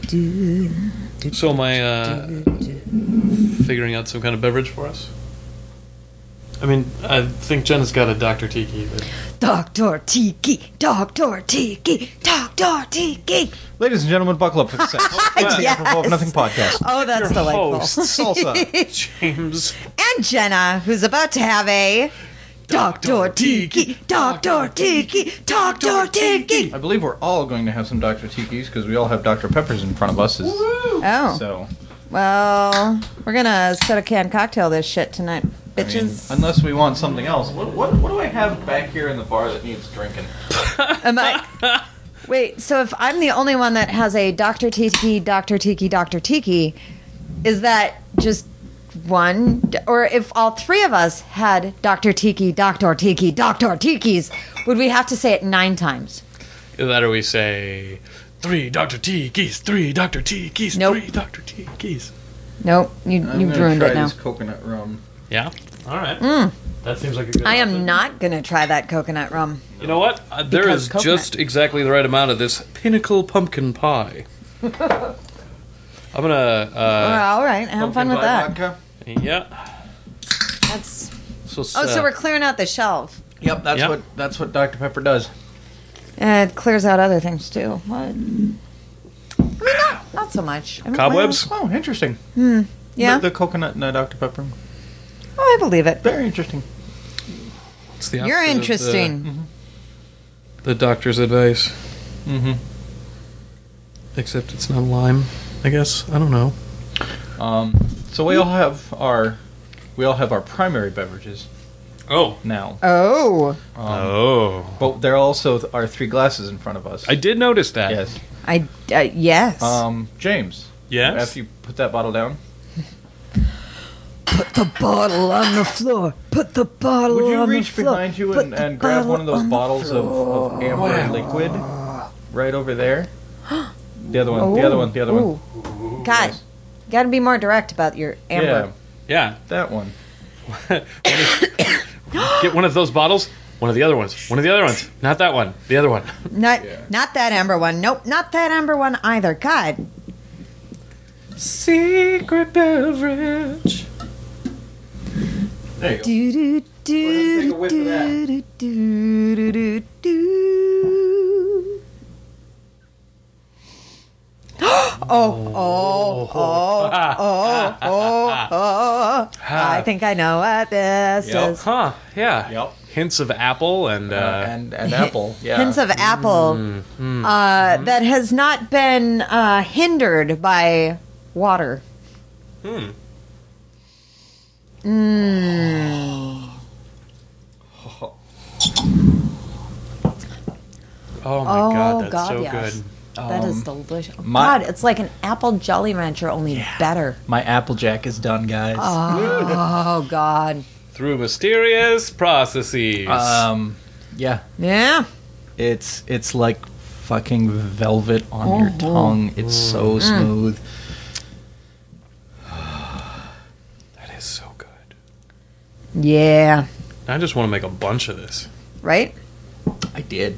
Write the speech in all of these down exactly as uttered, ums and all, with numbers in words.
So am I uh, figuring out some kind of beverage for us? I mean, I think Jenna's got a Doctor Tiki. But... Doctor Tiki, Doctor Tiki, Doctor Tiki. Ladies and gentlemen, buckle up for the second. Yes. Apropos of Nothing podcast. Oh, that's Your delightful. host, Salsa. James. And Jenna, who's about to have a Doctor Tiki, Doctor Tiki, Doctor Tiki. I believe we're all going to have some Doctor Tikis because we all have Doctor Peppers in front of us. Is, Oh, so, well, we're gonna soda can cocktail this shit tonight, I mean, bitches. unless we want something else. What, what, what do I have back here in the bar that needs drinking? Am I? Wait, so if I'm the only one that has a Doctor Tiki, Doctor Tiki, Doctor Tiki, is that just one? Or if all three of us had Doctor Tiki, Doctor Tiki, Doctor Tikis, would we have to say it nine times? Either that or we say, three Doctor Tikis, three Doctor Tikis, Nope. three Doctor Tikis. Nope, you, I'm you've gonna ruined try it now. this coconut rum. Yeah? All right. Mm. That seems like a good I am option. not gonna try that coconut rum. You know what? Uh, there Because is coconut. just exactly the right amount of this pinnacle pumpkin pie. I'm gonna, uh, Well, all right, have fun Pumpkin with pie that. vodka? yeah. That's So, oh, so uh, we're clearing out the shelf. Yep, that's Yep. what that's what Doctor Pepper does. And it clears out other things too. What? I mean, not, not so much. I mean, Cobwebs? Oh, interesting. well, yeah. The, the coconut and uh, Doctor Pepper. Oh, I believe it. Very interesting. It's the You're opposite of interesting. The, the doctor's advice. Mm-hmm. Except it's not lime, I guess. I don't know. Um, so we all have our we all have our primary beverages Oh. now. Oh, Um, Oh. But there also are three glasses in front of us. I did notice that. Yes. I uh, yes. Um, James. Yes? After you put that bottle down, Put the bottle on the floor. Put the bottle would you on reach the floor. behind you Put and, the and grab one of bottle those on the bottles of, floor. of amber liquid right over there? The other one. The other one. The other one. Ooh. God, you gotta be more direct about your amber. Yeah. Yeah, that one. Get one of those bottles. One of the other ones. One of the other ones. Not that one. The other one. Not, Yeah. not that amber one. Nope, not that amber one either. God. Secret beverage. There you go. Do do Go ahead and take do a whiff of that. do do do do do. Oh, oh, oh, oh, oh, oh. I think I know what this Yep. is. Huh. Yeah. Yep. Hints of apple and, uh, Uh, and and apple. Yeah. Hints of apple mm, uh, that has not been uh, hindered by water. hmm. Mmm. Oh my Oh, god, that's God, so yes. good. That is Um, delicious. my- God, it's like an apple Jolly Rancher, only better. My Applejack is done, guys. Oh, God. Through mysterious processes. Um, yeah, Yeah. it's it's like fucking velvet on your Oh. tongue. It's so smooth. that is so good. Yeah. I just want to make a bunch of this. Right? I did.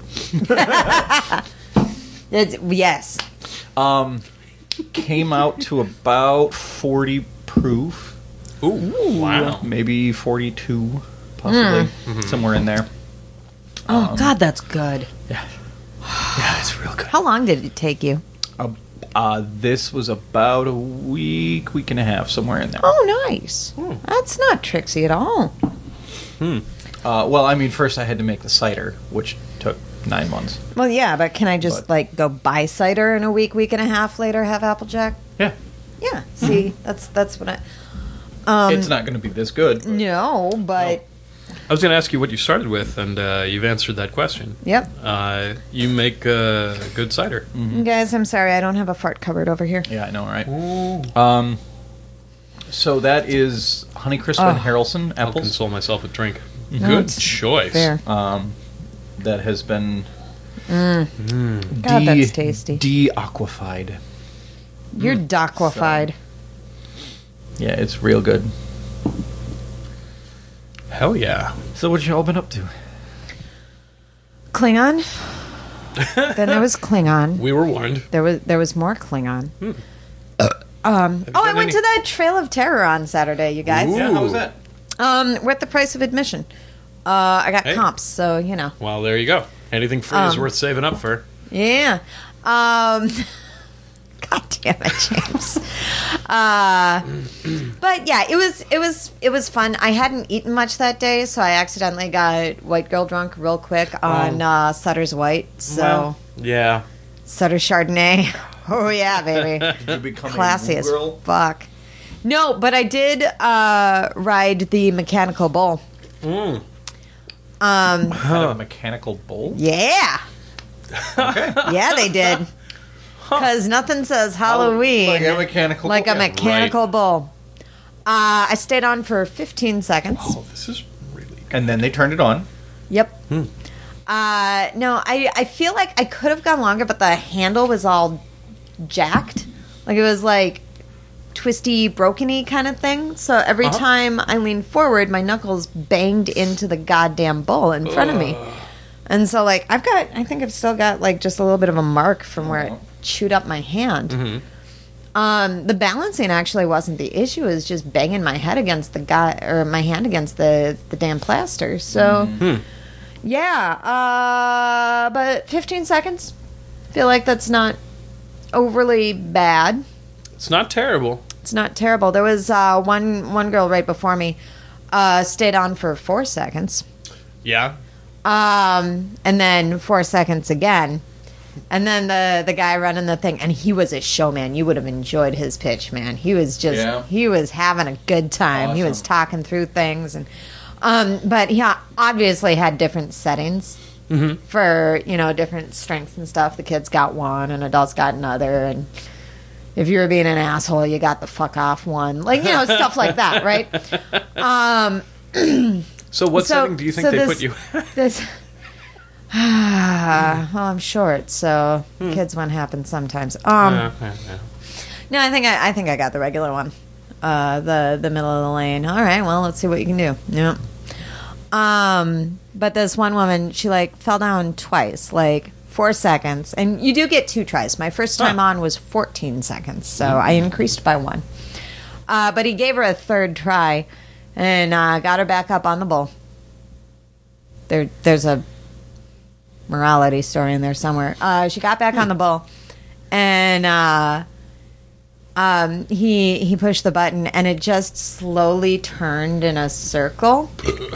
It's, yes. Um, came out to about forty proof, Ooh, wow. maybe forty-two, possibly somewhere in there. Oh, God, that's good. Yeah, yeah, it's real good. How long did it take you? Uh, uh, this was about a week, week and a half, somewhere in there. Oh, nice. That's not tricksy at all. Hmm. Uh, well, I mean, first I had to make the cider, which took nine months. Well, yeah, but can I just, But- like, go buy cider and a week, week and a half later have Applejack? Yeah, Yeah. See, that's that's what I... Um, it's not going to be this good. but- No, but... I was going to ask you what you started with, and uh, you've answered that question. Yep. Uh, you make uh, good cider. Guys, I'm sorry, I don't have a fart cupboard over here. Yeah, I know, right? Um, so that is Honeycrisp and Oh. Harrelson I'll apples. console myself with drink. Good That's choice. Fair. Um, that has been God, that's tasty. de-aquified. You're doquified. Yeah, it's real good. Hell yeah. So what you all been up to? Klingon? Then there was Klingon. We were warned. There was there was more Klingon. Hmm. Um, oh, I done went any- to that Trail of Terror on Saturday, you guys. Ooh. Yeah, how was that? Um, we're at the price of admission. Uh, I got Hey. comps, so you know. Well, there you go. Anything free is Um, worth saving up for. Yeah. Um, God damn it, James. Uh, but yeah, it was it was it was fun. I hadn't eaten much that day, so I accidentally got white girl drunk real quick on uh, Sutter's White. So Well, yeah. Sutter Chardonnay. Oh yeah, baby. Did you become Classy a as girl? fuck. No, but I did uh, ride the mechanical bull. Mm. Um, Had a mechanical bull? yeah, Okay. yeah, they did. Because nothing says Halloween Like a mechanical like bull. a Yeah, mechanical bull. Uh, I stayed on for fifteen seconds. Oh, this is really good. And then they turned it on. Yep. Hmm. Uh, no, I, I feel like I could have gone longer, but the handle was all jacked. Like it was like twisty, broken-y kind of thing. So every Uh-huh. time I leaned forward, my knuckles banged into the goddamn bull in front of me. And so, like, I've got, I think I've still got, like, just a little bit of a mark from where it Uh-huh. chewed up my hand. Mhm. Um, the balancing actually wasn't the issue. It was just banging my head against the guy, or my hand against the, the damn plaster. So, Hmm. yeah. Uh, but fifteen seconds. Feel like that's not overly bad. It's not terrible. It's not terrible. There was uh, one one girl right before me uh, stayed on for four seconds. Yeah. Um, and then four seconds again. And then the, the guy running the thing, and he was a showman. You would have enjoyed his pitch, man. He was just, Yeah. he was having a good time. He was Awesome. talking through things. and um, But he obviously had different settings Mhm. for, you know, different strengths and stuff. The kids got one, and adults got another. And if you were being an asshole, you got the fuck off one. Like, you know, stuff like that, right? Um, So what So- setting do you think so they this- put you at? this. well, I'm short, so kids one happens sometimes. Um, Yeah, yeah, yeah. no, I think I, I think I got the regular one, uh, the the middle of the lane. All right, well, let's see what you can do. Yeah. Um, but this one woman, she like fell down twice, like four seconds, and you do get two tries. My first time Huh. on was fourteen seconds, so I increased by one. Uh, but he gave her a third try, and uh, got her back up on the bull. There, there's a morality story in there somewhere. Uh, she got back on the bull, and uh, um, he he pushed the button, and it just slowly turned in a circle.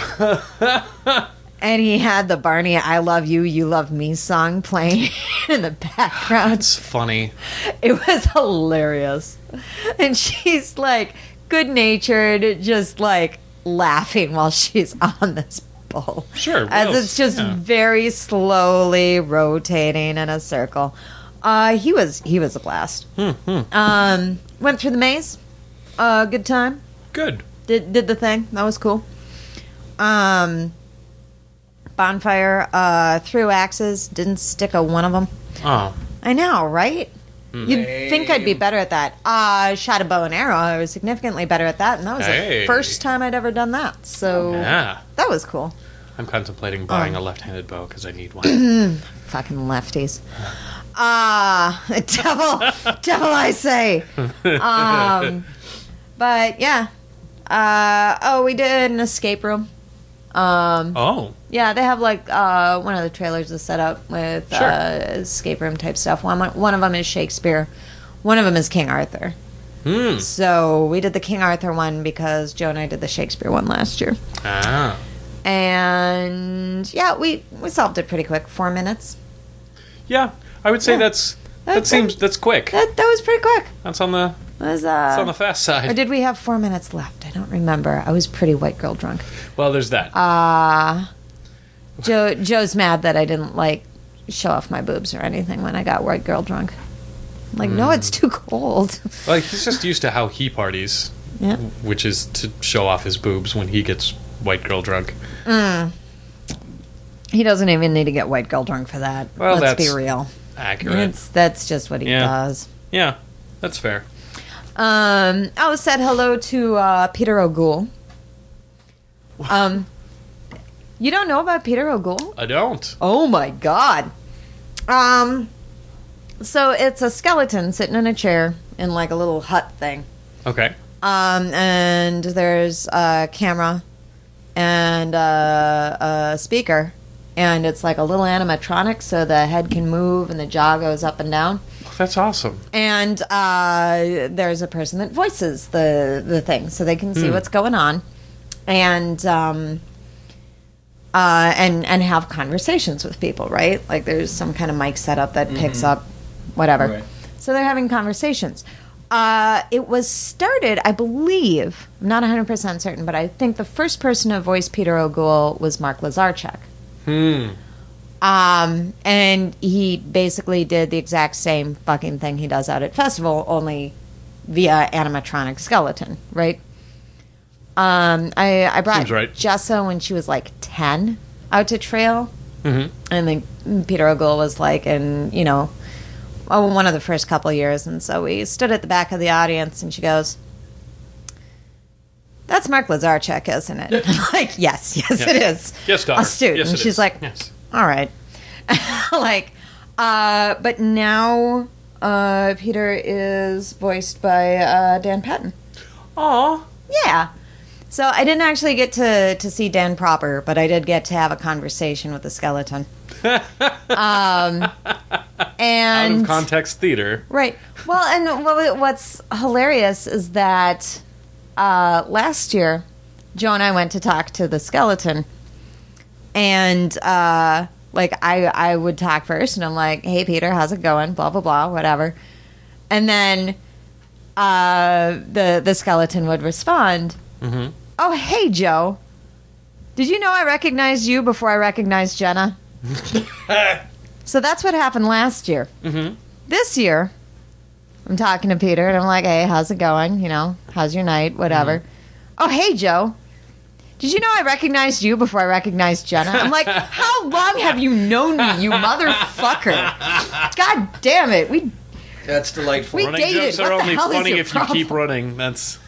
And he had the Barney "I Love You, You Love Me" song playing in the background. It's funny. It was hilarious. And she's like good natured, just like laughing while she's on this bull. Sure, what As else? it's just Yeah. very slowly rotating in a circle. Uh, he was he was a blast. Hmm, hmm. Um, went through the maze. Uh, good time. Good. Did did the thing. That was cool. Um, bonfire. Uh, threw axes. Didn't stick a one of them. Oh. I know, right? Hmm. You'd think I'd be better at that. Uh, shot a bow and arrow. I was significantly better at that, and that was Hey. the first time I'd ever done that. So Yeah. that was cool. I'm contemplating buying Oh. a left-handed bow because I need one. Fucking lefties. Ah, devil, devil, I say. Um, but yeah. Uh, oh, we did an escape room. Um, Oh. Yeah, they have like uh, one of the trailers is set up with Sure. uh, escape room type stuff. One one of them is Shakespeare. One of them is King Arthur. Hmm. So we did the King Arthur one because Joe and I did the Shakespeare one last year. Ah. And yeah, we, we solved it pretty quick. Four minutes. Yeah, I would say Yeah. that's that, That- seems that's quick. That that was pretty quick. That's on the It was, that's uh, on the fast or side. did we have four minutes left? I don't remember. I was pretty white girl drunk. Well, there's that. Uh, Joe Joe's mad that I didn't like show off my boobs or anything when I got white girl drunk. I'm like, no, it's too cold. Like he's just used to how he parties, Yeah. which is to show off his boobs when he gets white girl drunk. He doesn't even need to get white girl drunk for that. Well, Let's that's be real. Accurate. It's that's just what he Yeah. does. Yeah, that's fair. Um, I was said hello to uh, Peter O'Goole. Um, you don't know about Peter O'Goole? I don't. Oh my God! Um, so it's a skeleton sitting in a chair in like a little hut thing. Okay. Um, and there's a camera and a, a speaker, and it's like a little animatronic, so the head can move and the jaw goes up and down. That's awesome. And uh, there's a person that voices the the thing, so they can see what's going on, and um, uh, and and have conversations with people, right? Like there's some kind of mic setup that picks up whatever. Right. So they're having conversations. Uh, it was started, I believe, I'm not one hundred percent certain, but I think the first person to voice Peter O'Toole was Mark Lazarchuk. Hmm. Um, and he basically did the exact same fucking thing he does out at Festival, only via animatronic skeleton, right? Um, I, I brought Seems right. Jessa when she was like ten out to trail. Mm-hmm. And then Peter O'Toole was like in, you know, oh, one of the first couple of years. And so we stood at the back of the audience, and she goes, "That's Mark Lazarchuk, isn't it?" I'm like, yes, yes, Yes. it is. Yes, daughter. Astute. Yes, and it she's is. like, Yes. all right. like, uh, but now uh, Peter is voiced by uh, Dan Patton. Aw. Yeah. So I didn't actually get to, to see Dan proper, but I did get to have a conversation with the skeleton. um, Out and of context theater. right. Well, and what, what's hilarious is that uh, last year, Joe and I went to talk to the skeleton, and uh, like I I would talk first, and I'm like, "Hey, Peter, how's it going?" Blah blah blah, whatever, and then uh, the the skeleton would respond. Mm-hmm. Oh, hey, Joe. Did you know I recognized you before I recognized Jenna? So that's what happened last year. Mm-hmm. This year, I'm talking to Peter, and I'm like, hey, how's it going? You know, how's your night? Whatever. Oh, hey, Joe. Did you know I recognized you before I recognized Jenna? I'm like, how long have you known me, you motherfucker? God damn it. We That's delightful. We Running dated. jokes What are the only hell is funny your if you keep problem? running. That's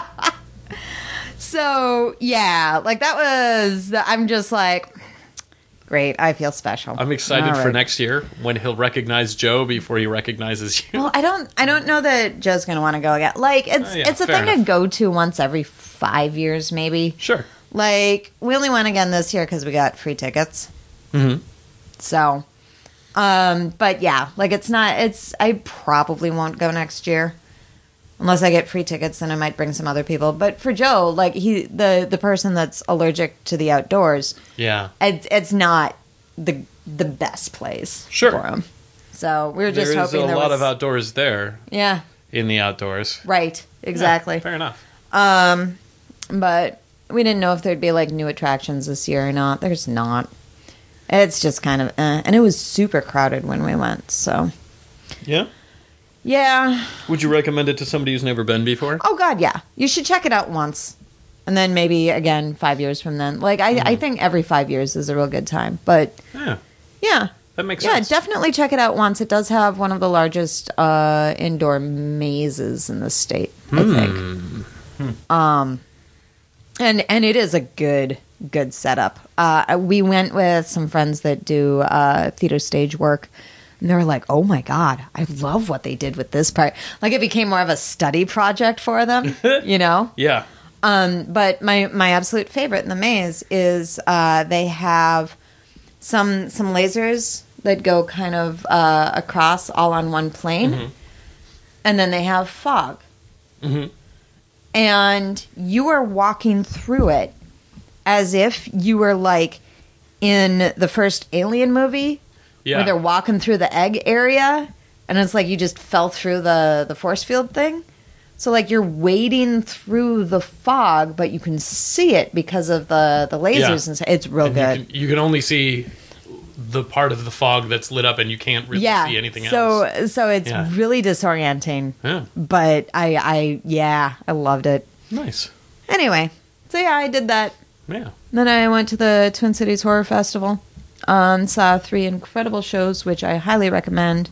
So, yeah, like that was, I'm just like, great, I feel special. I'm excited All for right. next year when he'll recognize Joe before he recognizes you. Well, I don't, I don't know that Joe's going to want to go again. Like, it's, Oh, yeah, it's a fair thing to enough. go to once every five years, maybe. Sure. Like, we only went again this year because we got free tickets. Mm-hmm. So, um, but yeah, like it's not, it's, I probably won't go next year. Unless I get free tickets, then I might bring some other people. But for Joe, like he, the the person that's allergic to the outdoors, Yeah. it's it's not the the best place Sure. for him. So we were just There is hoping a there lot was, of outdoors there yeah, in the outdoors. right, exactly. Yeah, fair enough. Um, but we didn't know if there'd be like new attractions this year or not. There's not. It's just kind of, eh. And it was super crowded when we went. So Yeah. yeah. Would you recommend it to somebody who's never been before? Oh God, yeah. You should check it out once, and then maybe again five years from then. Like I, I think every five years is a real good time. But Yeah. yeah, That makes yeah, sense. definitely check it out once. It does have one of the largest uh, indoor mazes in the state, I think. Um, and and it is a good good setup. Uh, we went with some friends that do uh, theater stage work. And they were like, oh my God, I love what they did with this part. Like it became more of a study project for them, you know? Yeah. Um, but my, my absolute favorite in the maze is uh, they have some some lasers that go kind of uh, across all on one plane. Mhm. And then they have fog. Mm-hmm. And you are walking through it as if you were like in the first Alien movie. Yeah. Where they're walking through the egg area, and it's like you just fell through the, the force field thing. So, like, you're wading through the fog, but you can see it because of the, the lasers. Yeah. And so it's real And good. You can, you can only see the part of the fog that's lit up, and you can't really yeah. see anything so, else. So it's Yeah. really disorienting. Yeah. But I, I, yeah, I loved it. Nice. Anyway, so yeah, I did that. Yeah. Then I went to the Twin Cities Horror Festival. Um, saw three incredible shows, which I highly recommend.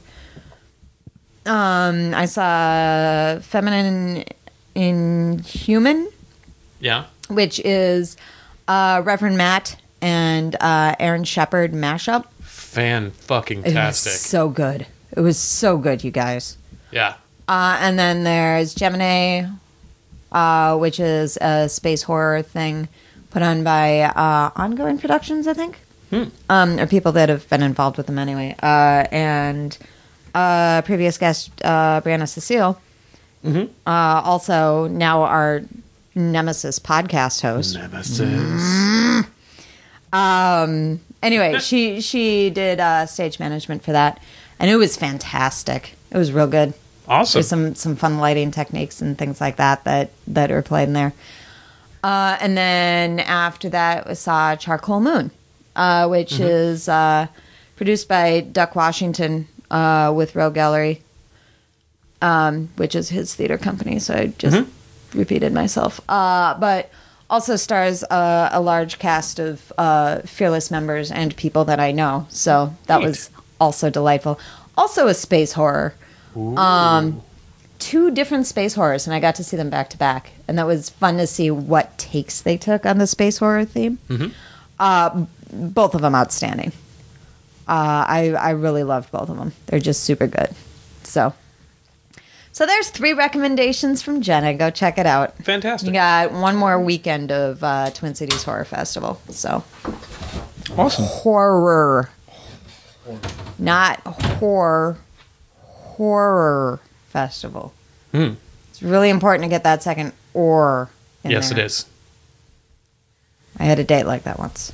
Um, I saw Feminine Inhuman, Yeah. which is uh, Reverend Matt and uh, Aaron Shepard mashup. fan-fucking-tastic. It was so good. It was so good, you guys. Yeah. Uh, and then there's Gemini, uh, which is a space horror thing put on by uh, Ongoing Productions, I think. Hmm. Um, or people that have been involved with them anyway. Uh, and uh, previous guest, uh, Brianna Cecile, Mm-hmm. uh, also now our Nemesis podcast host. Nemesis. Um, anyway, she she did uh, stage management for that, and it was fantastic. It was real good. Awesome. There's some some fun lighting techniques and things like that that that are played in there. Uh, and then after that, we saw Charcoal Moon, uh, which Mm-hmm. is uh, produced by Duck Washington uh, with Rogue Gallery, um, which is his theater company. So I just Mm-hmm. repeated myself. Uh, but also stars uh, a large cast of uh, Fearless members and people that I know. So that Neat. was also delightful. Also a space horror. Um, two different space horrors, and I got to see them back to back, and that was fun to see what takes they took on the space horror theme. Mm-hmm. Uh, both of them outstanding. Uh, I I really loved both of them. They're just super good. So, so there's three recommendations from Jenna. Go check it out. Fantastic. You got one more weekend of uh, Twin Cities Horror Festival. So Awesome. horror, not horror. Horror Festival. Hmm. It's really important to get that second or in Yes, there. it is. I had a date like that once.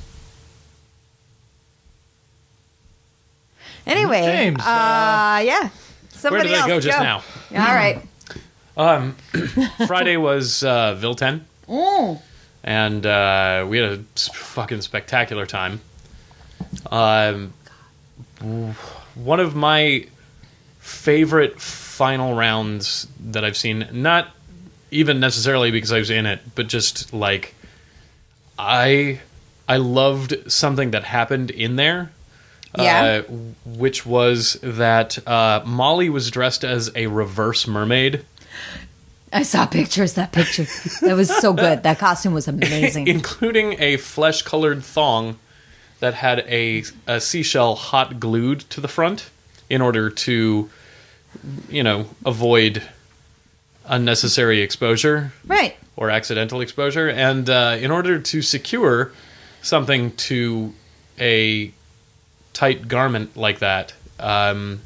Anyway, James, uh, uh, yeah. Where Somebody did I else go just now? All right. Um, Friday was uh, Vilten, Mm. and uh, we had a s- fucking spectacular time. Um, w- one of my favorite final rounds that I've seen, not even necessarily because I was in it, but just like I I loved something that happened in there. Yeah. Uh, which was that uh, Molly was dressed as a reverse mermaid. I saw pictures. That picture. That was so good. That costume was amazing. Including a flesh-colored thong that had a, a seashell hot glued to the front in order to, you know, avoid unnecessary exposure Right. or accidental exposure. And uh, in order to secure something to a tight garment like that, um,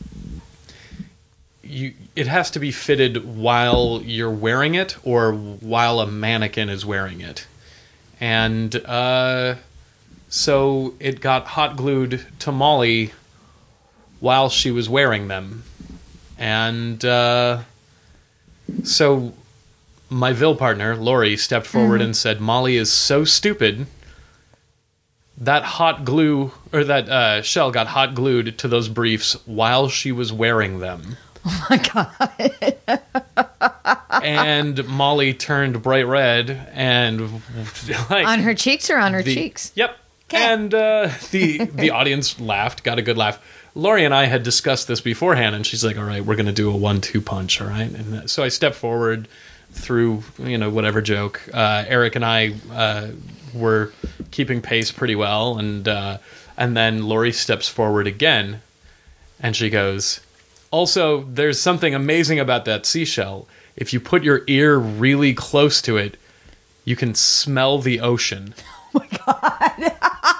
you it has to be fitted while you're wearing it or while a mannequin is wearing it. And uh, so it got hot glued to Molly while she was wearing them. And uh, so my Vil partner, Lori, stepped forward and said, Molly is so stupid. That hot glue, or that uh, shell got hot glued to those briefs while she was wearing them. Oh my god. And Molly turned bright red and like On her cheeks or on her the- cheeks? Yep. 'Kay. And uh, the the audience laughed, got a good laugh. Lori and I had discussed this beforehand, and she's like, "All right, we're going to do a one-two punch, all right?" And so I stepped forward through, you know, whatever joke. Uh, Eric and I uh, were keeping pace pretty well, and uh, and then Lori steps forward again, and she goes, "Also, there's something amazing about that seashell. If you put your ear really close to it, you can smell the ocean." Oh my god.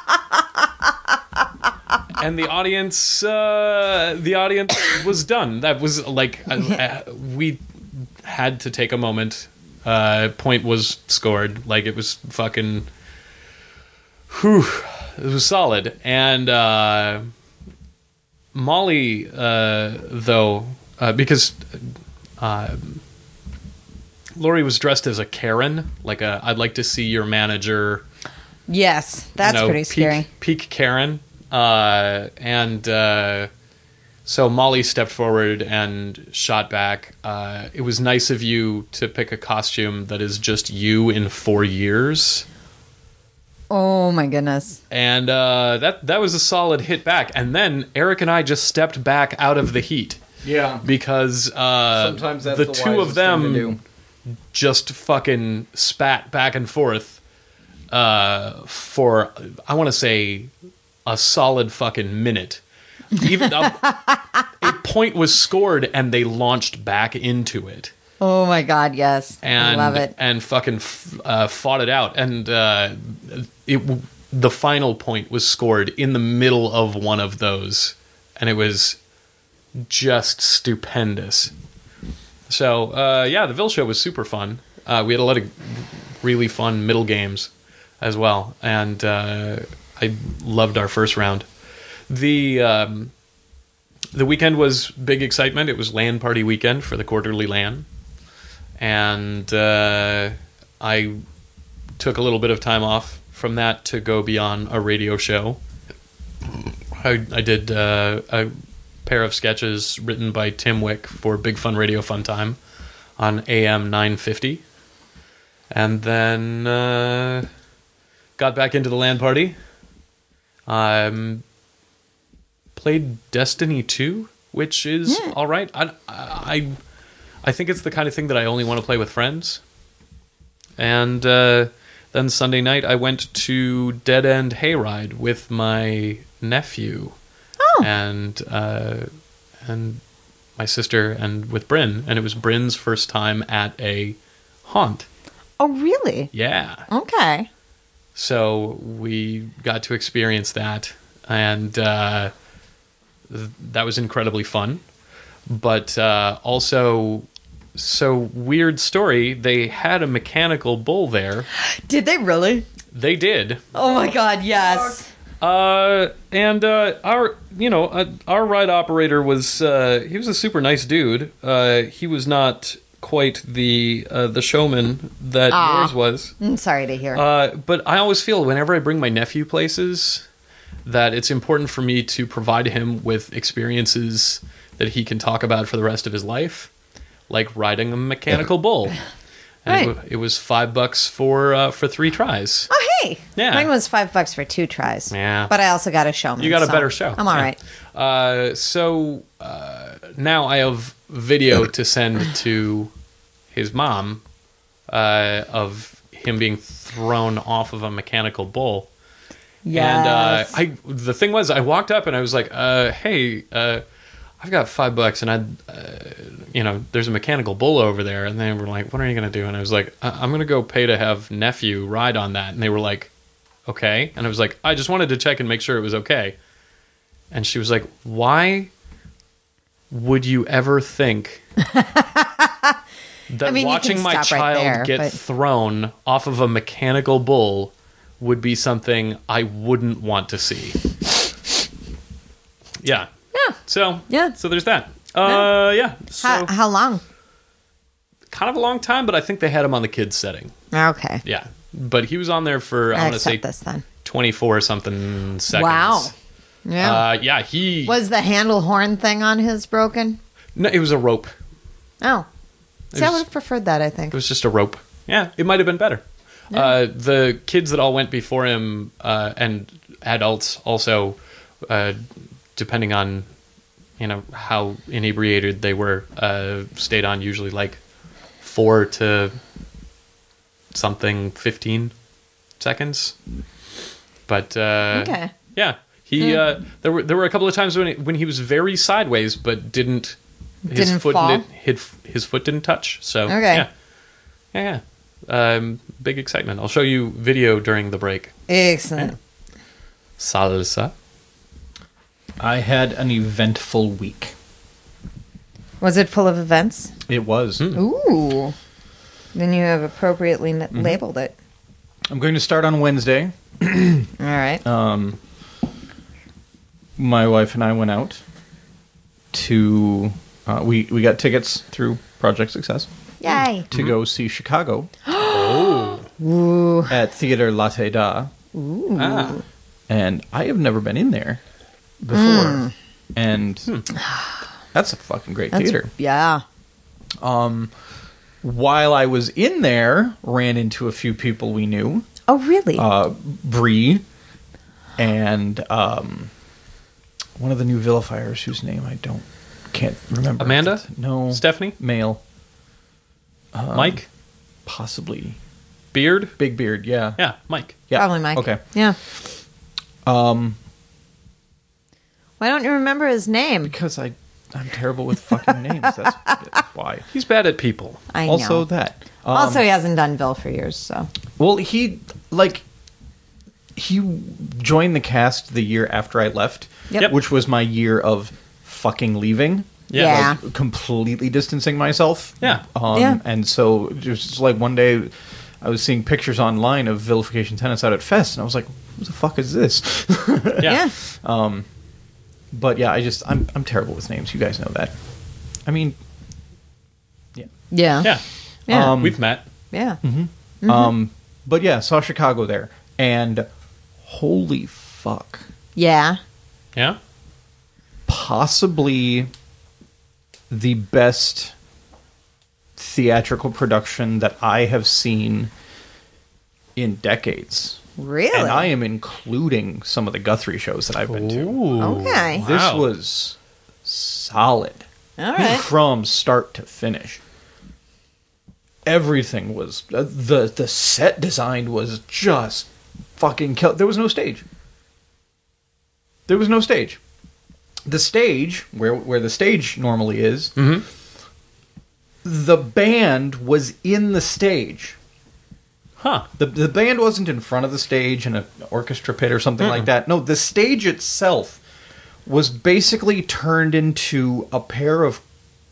And the audience, uh, the audience was done. That was like uh, uh, we had to take a moment. Uh, point was scored. Like it was fucking. Whew, it was solid. And uh, Molly, uh, though, uh, because uh, Lori was dressed as a Karen, like a I'd like to see your manager. Yes, that's you know, pretty peak, scary. Peak Karen. Uh, and uh, so Molly stepped forward and shot back. Uh, it was nice of you to pick a costume that is just you in four years. Oh my goodness. And uh, that that was a solid hit back. And then Eric and I just stepped back out of the heat Yeah. because uh, Sometimes that's the, the, two of wisest thing to them do. just fucking spat back and forth uh, for, I want to say, a solid fucking minute. Even a, a point was scored and they launched back into it. Oh my God, yes. And, I love it. And fucking uh, fought it out. And uh, it, the final point was scored in the middle of one of those. And it was just stupendous. So, uh, yeah, the Ville show was super fun. Uh, we had a lot of really fun middle games as well. And uh, I loved our first round. The um, the weekend was big excitement. It was LAN party weekend for the quarterly LAN. And uh, I took a little bit of time off from that to go be on a radio show. I, I did uh, a pair of sketches written by Tim Wick for Big Fun Radio Fun Time on A M nine fifty. And then uh, got back into the LAN party. Um, played Destiny two, which is Yeah. all right. I, I, I think it's the kind of thing that I only want to play with friends. And uh, then Sunday night, I went to Dead End Hayride with my nephew Oh. and uh, and my sister, and with Bryn. And it was Bryn's first time at a haunt. Oh, really? Yeah. Okay. So we got to experience that, and uh, th- that was incredibly fun. But uh, also, so weird story, they had a mechanical bull there. Did they really? They did. Oh my God, yes. Uh, and uh, our, you know, uh, our ride operator was, uh, he was a super nice dude. Uh, he was not quite the uh, the showman that Aw. yours was. I'm sorry to hear. Uh, but I always feel whenever I bring my nephew places that it's important for me to provide him with experiences that he can talk about for the rest of his life, like riding a mechanical bull. And Right. it, wa- it was five bucks for uh, for three tries. oh, hey. yeah. Mine was five bucks for two tries. Yeah. But I also got a showman. You got a so better show. I'm all Yeah. right. Uh, so uh, now I have video to send to his mom uh, of him being thrown off of a mechanical bull. And uh, Yes. I, the thing was, I walked up and I was like, uh, "Hey, uh, I've got five bucks, and I, uh, you know, there's a mechanical bull over there." And they were like, "What are you gonna do?" And I was like, I- "I'm gonna go pay to have nephew ride on that." And they were like, "Okay." And I was like, "I just wanted to check and make sure it was okay." And she was like, "Why would you ever think that I mean, you watching can my stop right child there, get but- thrown off of a mechanical bull would be something I wouldn't want to see?" Yeah. Yeah. So Yeah. So there's that. Uh, yeah. So How, how long? kind of a long time, but I think they had him on the kids setting. Okay. Yeah. But he was on there for I I want to say accept this then. twenty-four something seconds. Wow. Yeah. Uh, yeah. He was the handle horn thing on his broken? no, it was a rope. Oh. It See, I was- would have preferred that, I think. It was just a rope. Yeah, it might have been better. Uh, the kids that all went before him, uh, and adults also, uh, depending on, you know, how inebriated they were, uh, stayed on usually like four to something fifteen seconds. But uh, Okay. yeah, he uh, there were there were a couple of times when it, when he was very sideways, but didn't his Didn't foot fall? didn't, his, his foot didn't touch. So Okay. yeah, yeah, yeah. Um, big excitement. I'll show you video during the break. Excellent. Salsa. I had an eventful week. Was it full of events? It was. Ooh. Then you have appropriately n- Mm-hmm. labeled it. I'm going to start on Wednesday. All right. Um, my wife and I went out to. Uh, we we got tickets through Project Success Yay. to go see Chicago Oh, Ooh. at Theater Latte Da, ah. and I have never been in there before, and that's a fucking great That's, theater. Yeah. Um, while I was in there, ran into a few people we knew. Oh, really? Uh, Bree and um, one of the new vilifiers whose name I don't can't remember. Amanda? No. Stephanie? Male. Mike? Possibly. Beard? Big beard, yeah. Yeah, Mike. Yeah. Probably Mike. Okay. Yeah. Um, Why don't you remember his name? Because I, I'm terrible with fucking names. That's, that's why. He's bad at people. I Also know. that. Um, also, he hasn't done Bill for years, so. Well, he, like, he joined the cast the year after I left, Yep. which was my year of fucking leaving. Yeah. Like, completely distancing myself. Yeah. Um, Yeah. And so, just like one day, I was seeing pictures online of vilification tenants out at Fest, and I was like, who the fuck is this? Yeah. Yeah. But yeah, I just, I'm, I'm terrible with names. You guys know that. I mean, yeah. Yeah. Yeah. Yeah. Um, We've met. yeah. Um, but yeah, saw Chicago there, and holy fuck. Yeah. Yeah. Possibly the best theatrical production that I have seen in decades. Really? And I am including some of the Guthrie shows that I've been to. Ooh. Okay. This Wow. was solid. All right. From start to finish. Everything was uh, the the set design was just fucking kill. There was no stage. There was no stage. The stage where where the stage normally is, Mhm. the band was in the stage. Huh. The the band wasn't in front of the stage in an orchestra pit or something like that. No, the stage itself was basically turned into a pair of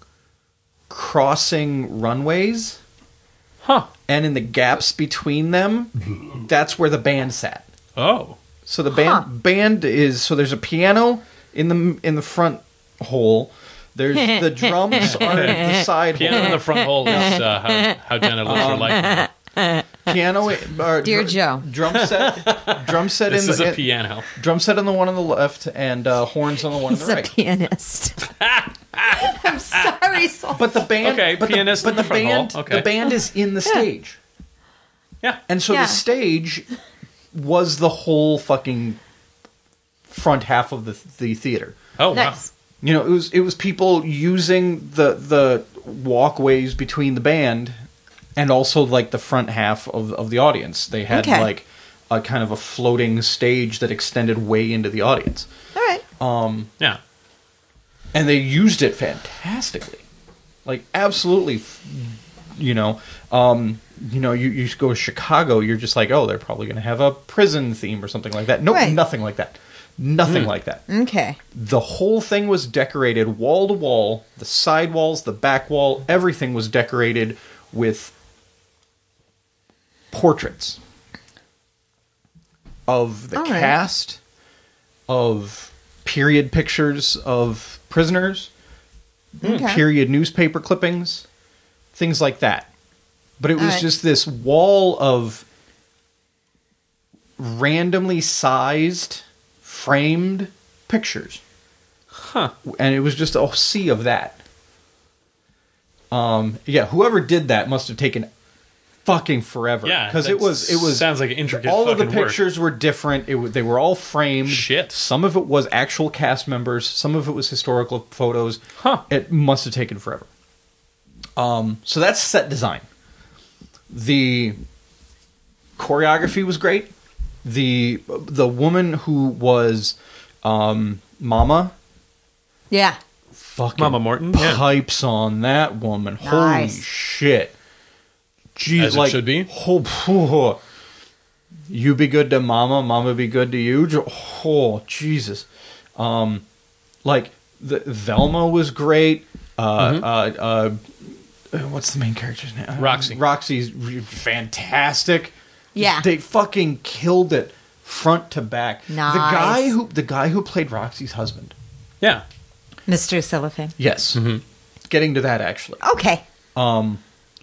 crossing runways. Huh. And in the gaps between them, that's where the band sat. Oh. So the band Huh. band is so there's a piano in the in the front hole. There's the drums are at the side Piano hole. in the front hole is uh, how, how Jenna lives her life. Piano, or, Dear dr- Joe. Drum set, drum set This in is the a piano. drum set on the one on the left, and uh, horns on the one on He's the a right. pianist. I'm sorry, Soul. But the band, Okay, but pianist the, in but the the front hole. band, Okay. the band is in the stage, Yeah. and so Yeah. the stage was the whole fucking front half of the the theater. Oh, Nice. You know, it was it was people using the the walkways between the band and also like the front half of of the audience. They had Okay. like a kind of a floating stage that extended way into the audience. All right. wow. Yeah. And they used it fantastically. Like absolutely, you know, um, you know, you, you go to Chicago, you're just like, oh, they're probably going to have a prison theme or something like that. No, Right. nothing like that. Nothing like that. Okay. The whole thing was decorated wall to wall, the side walls, the back wall, everything was decorated with portraits of the All right. cast, of period pictures of prisoners, Okay. period newspaper clippings, things like that. But it was All right. just this wall of randomly sized, framed pictures. Huh. And it was just a sea of that. Um, yeah, whoever did that must have taken fucking forever. Yeah, because it that was it was sounds like intricate All of the fucking work. pictures were different. It w- they were all framed. Shit. Some of it was actual cast members. Some of it was historical photos. Huh. It must have taken forever. Um, so that's set design. The choreography was great. The the woman who was um, Mama. Yeah. Fucking Mama Morton, yeah. pipes on that woman. Holy Nice. shit. Jeez, As it like, should be. Oh, phew. You be good to Mama, Mama be good to you. Jo- Oh, Jesus. Um, like the Velma was great. Uh, Mm-hmm. uh, uh, what's the main character's name? Roxy. Roxy's re- fantastic. Yeah. They fucking killed it front to back. The Nice. guy who the guy who played Roxy's husband. Yeah. Mister Cellophane. Yes. Getting to that actually. Okay. Um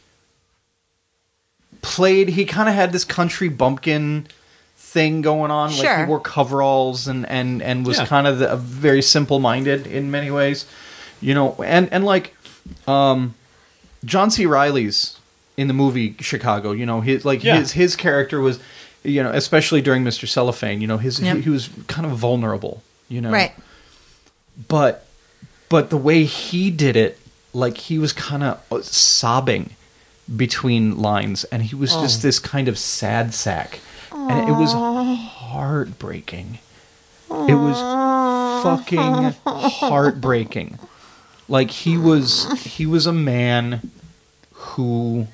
played he kind of had this country bumpkin thing going on. Like Sure. he wore coveralls and and and was Yeah. kind of the, very simple minded in many ways. You know, and and like um John C. Reilly's in the movie Chicago, you know, his like Yeah. his his character was, you know, especially during Mister Cellophane, you know, his Yep. he, he was kind of vulnerable, you know. Right. But but the way he did it, like he was kind of sobbing between lines, and he was just this kind of sad sack, and it was heartbreaking. It was fucking heartbreaking. Like he was he was a man who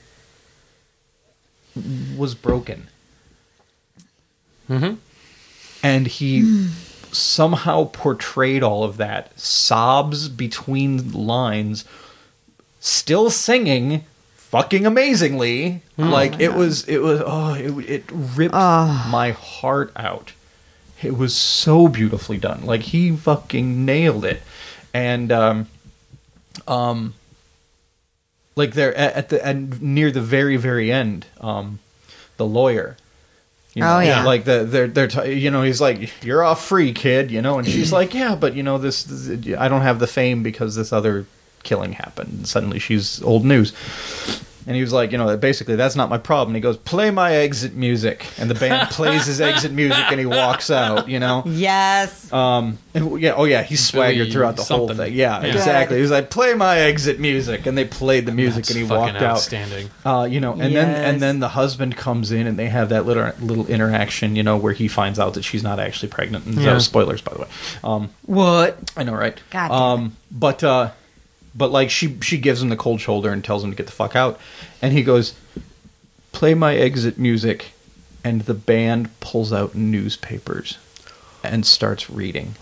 was broken. Mm-hmm. And he somehow portrayed all of that. Sobs between lines, still singing fucking amazingly. Like it was it was oh it it ripped my heart out. It was so beautifully done. Like he fucking nailed it. And um um like there at, at the and near the very very end, um the lawyer, you know, Oh, yeah. like the they're they're t- you know, he's like, you're off free, kid, you know, and she's like, yeah, but you know, this, this I don't have the fame because this other killing happened. And suddenly she's old news. And he was like, you know, basically that's not my problem. And he goes, play my exit music, and the band plays his exit music, and he walks out. You know, Yes. um, and, yeah, oh yeah, he swaggered Billy throughout the whole something. thing. Yeah, Yeah. exactly. He was like, play my exit music, and they played the music, That's and he fucking walked out. outstanding. Uh, you know, and then Yes. and then the husband comes in, and they have that little little interaction, you know, where he finds out that she's not actually pregnant. And Yeah. so, spoilers, by the way. Um, What? I know, right? God damn um, but uh, but like she she gives him the cold shoulder and tells him to get the fuck out, and he goes, play my exit music, and the band pulls out newspapers and starts reading.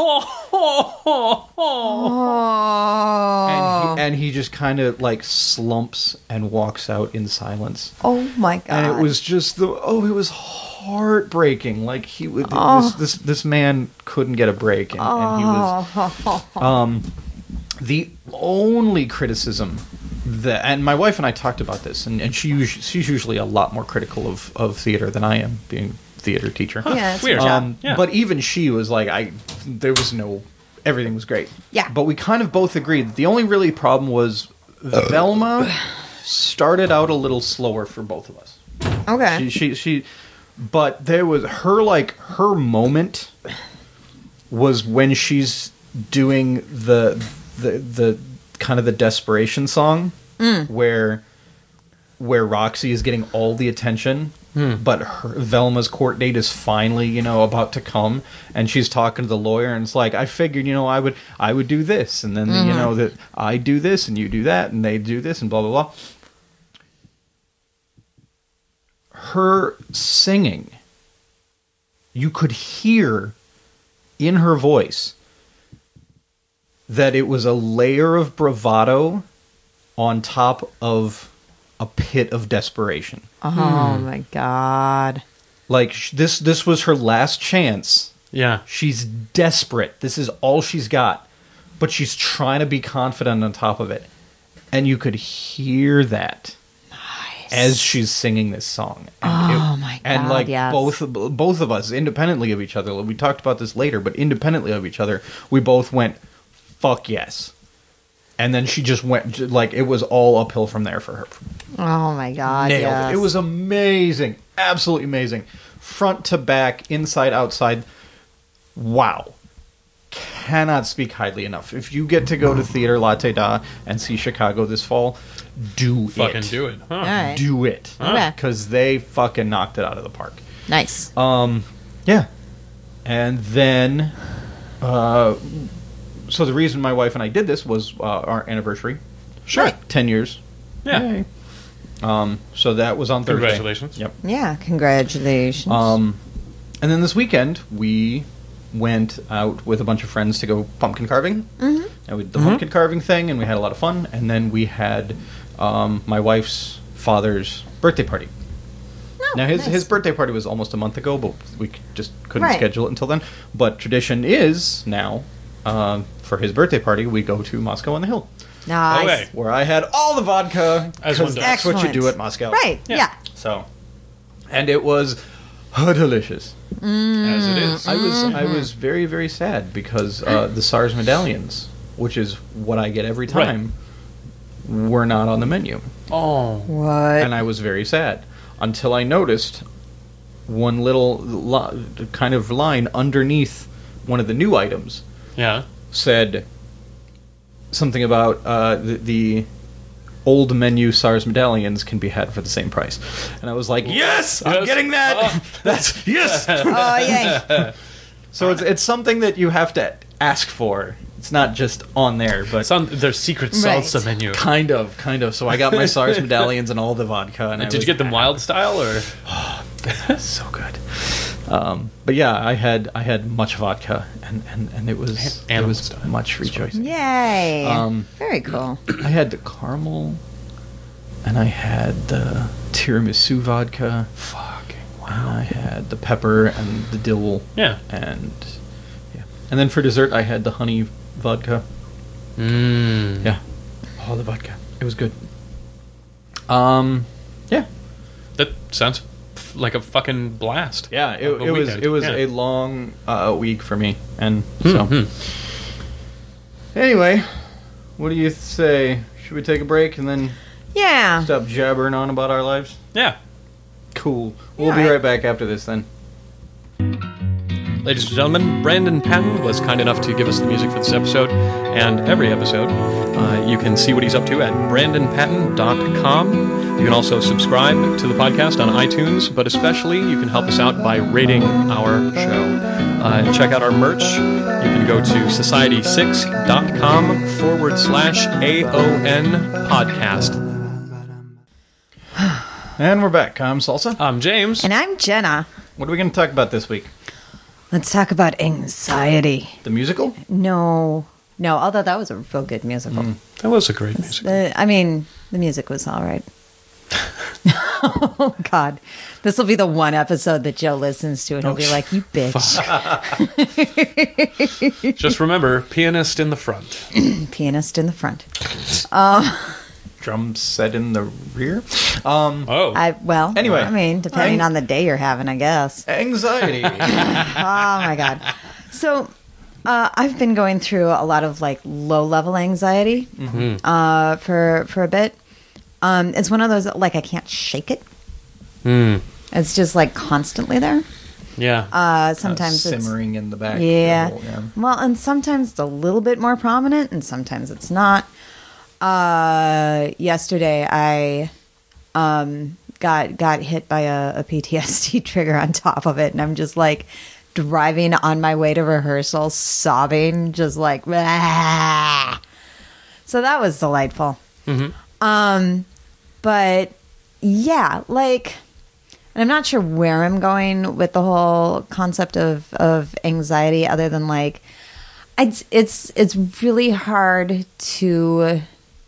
Oh. And he, and he just kind of like slumps and walks out in silence. Oh my god. And it was just the oh, it was heartbreaking. Like he would Oh. this, this this man couldn't get a break, and, and he was um the only criticism that, and my wife and I talked about this, and, and she us- she's usually a lot more critical of, of theater than I am, being a theater teacher. Yeah, it's Weird. a job. Um, Yeah. But even she was like, I there was no, everything was great. Yeah. But we kind of both agreed that the only really problem was Velma started out a little slower for both of us. Okay. She, she, she, but there was her, like, her moment was when she's doing the, the, the kind of the desperation song where, where Roxy is getting all the attention, but her, Velma's court date is finally, you know, about to come, and she's talking to the lawyer, and it's like, I figured, you know, I would, I would do this, and then, you know, that I do this, and you do that, and they do this, and blah, blah, blah. Her singing, you could hear in her voice that it was a layer of bravado on top of a pit of desperation. Oh my god. Like sh- this this was her last chance. Yeah. She's desperate. This is all she's got. But she's trying to be confident on top of it. And you could hear that as she's singing this song. And Oh my And God, like yes. both of- both of us, independently of each other, we talked about this later, but independently of each other, we both went, fuck yes. And then she just went, j- like, it was all uphill from there for her. Oh my god. Nailed Yes. it. It was amazing. Absolutely amazing. Front to back, inside, outside. Wow. Cannot speak highly enough. If you get to go to Theater Latte Da and see Chicago this fall, do Fucking it. do it. Huh. All right. Do it. Okay. Because they fucking knocked it out of the park. Nice. Um, yeah. And then, uh, so the reason my wife and I did this was uh, our anniversary. Sure. Right. Ten years. Yeah. Yay. Um, so that was on Thursday. Congratulations. Yep. Yeah, congratulations. Um, and then this weekend we went out with a bunch of friends to go pumpkin carving. Mm-hmm. And we did the pumpkin carving thing, and we had a lot of fun. And then we had um, my wife's father's birthday party. Oh, Now his nice. his birthday party was almost a month ago, but we c- just couldn't Right. schedule it until then. But tradition is now um, for his birthday party we go to Moscow on the Hill, Nice. Okay. where I had all the vodka As because one does. that's what you Excellent. do at Moscow. Right. Yeah. Yeah. So, and it was delicious. As it is. I was I was very very sad because uh, the SARS medallions, which is what I get every Right. time, were not on the menu, Oh. What? and I was very sad until I noticed one little li- kind of line underneath one of the new items Yeah. said something about uh, the, the old menu SARS medallions can be had for the same price, and I was like, yes, I'm Yes. getting that. Oh. That's yes. Oh yay. So it's it's something that you have to ask for. It's not just on there, but It's on their secret Right. salsa menu. kind of, kind of. So I got my SARS medallions and all the vodka. And I Did you was get them wild style or? so good. Um, but yeah, I had I had much vodka, and, and, and it was it Animal was style. much rejoicing. Yay! Um, Very cool. I had the caramel, and I had the tiramisu vodka. Fucking And I had the pepper and the dill. Yeah. And yeah. And then for dessert, I had the honey vodka. Mm. Yeah. Oh, the vodka. It was good. Um, yeah. That sounds f- like a fucking blast. Yeah, it, Of a it was weekend. it was Yeah. a long uh, week for me, and so. Mhm. Anyway, what do you th- say? Should we take a break and then Yeah. stop jabbering on about our lives? Yeah. Cool. We'll Yeah, be right. right back after this then. Ladies and gentlemen, Brandon Patton was kind enough to give us the music for this episode and every episode. Uh, you can see what he's up to at brandon patton dot com. You can also subscribe to the podcast on iTunes, but especially you can help us out by rating our show. Uh, check out our merch. You can go to society six dot com forward slash A O N podcast. And we're back. I'm Salsa. I'm James. And I'm Jenna. What are we going to talk about this week? Let's talk about anxiety. The musical? No, no. Although that was a real good musical. That was a great music. The, I mean, the music was all right. Oh God, this will be the one episode that Joe listens to, and he'll be like, "You bitch." Just remember, pianist in the front. Pianist in the front. Drum set in the rear? Um, Oh. I well. Anyway. I mean, depending I'm- on the day you're having, I guess. anxiety. Oh my God. So, uh, I've been going through a lot of like low level anxiety uh, for for a bit. Um, it's one of those like I can't shake it. Hmm. It's just like constantly there. Yeah. Uh, sometimes it's simmering in the back. yeah. The whole- yeah. Well, and sometimes it's a little bit more prominent, and sometimes it's not. Uh, yesterday, I um, got got hit by a, a P T S D trigger on top of it, and I'm just like driving on my way to rehearsal, sobbing, just like. "Ah." So that was delightful. Mhm. Um, but yeah, like. And I'm not sure where I'm going with the whole concept of, of anxiety, other than like, it's it's it's really hard to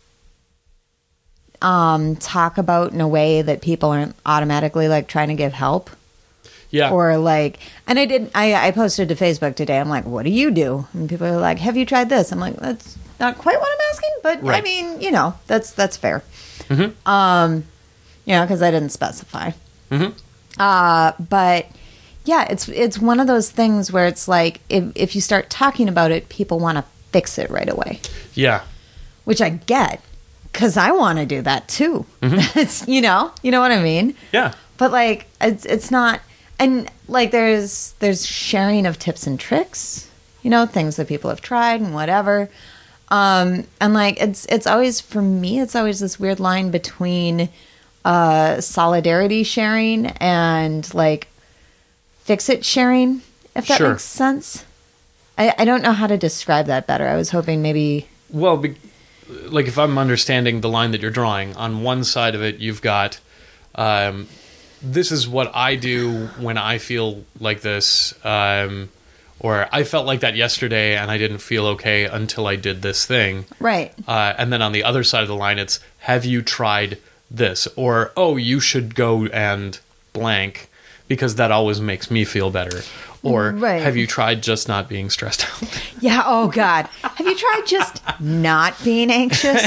um, talk about in a way that people aren't automatically like trying to give help, yeah. or like. And I did. I I posted to Facebook today. I'm like, what do you do? And people are like, have you tried this? I'm like, that's not quite what I'm asking, but I Right. mean, you know, that's that's fair. Mhm. Um, you know, because I didn't specify. Mhm. Uh, but yeah, it's it's one of those things where it's like if if you start talking about it, people want to fix it right away, Yeah. which I get because I want to do that too. It's you know you know what I mean. Yeah. But like it's it's not, and like there's there's sharing of tips and tricks, you know, things that people have tried and whatever. Um, and like it's it's always for me, it's always this weird line between uh, solidarity sharing and like fix it sharing, if that Sure. makes sense. I, I don't know how to describe that better. I was hoping maybe Well, be, like if I'm understanding the line that you're drawing, on one side of it, you've got, um, this is what I do when I feel like this, um, or I felt like that yesterday and I didn't feel okay until I did this thing. right. Uh, and then on the other side of the line, it's, have you tried this? Or, oh, you should go and blank because that always makes me feel better. Or, Right. have you tried just not being stressed out? Yeah. Oh God. Have you tried just not being anxious?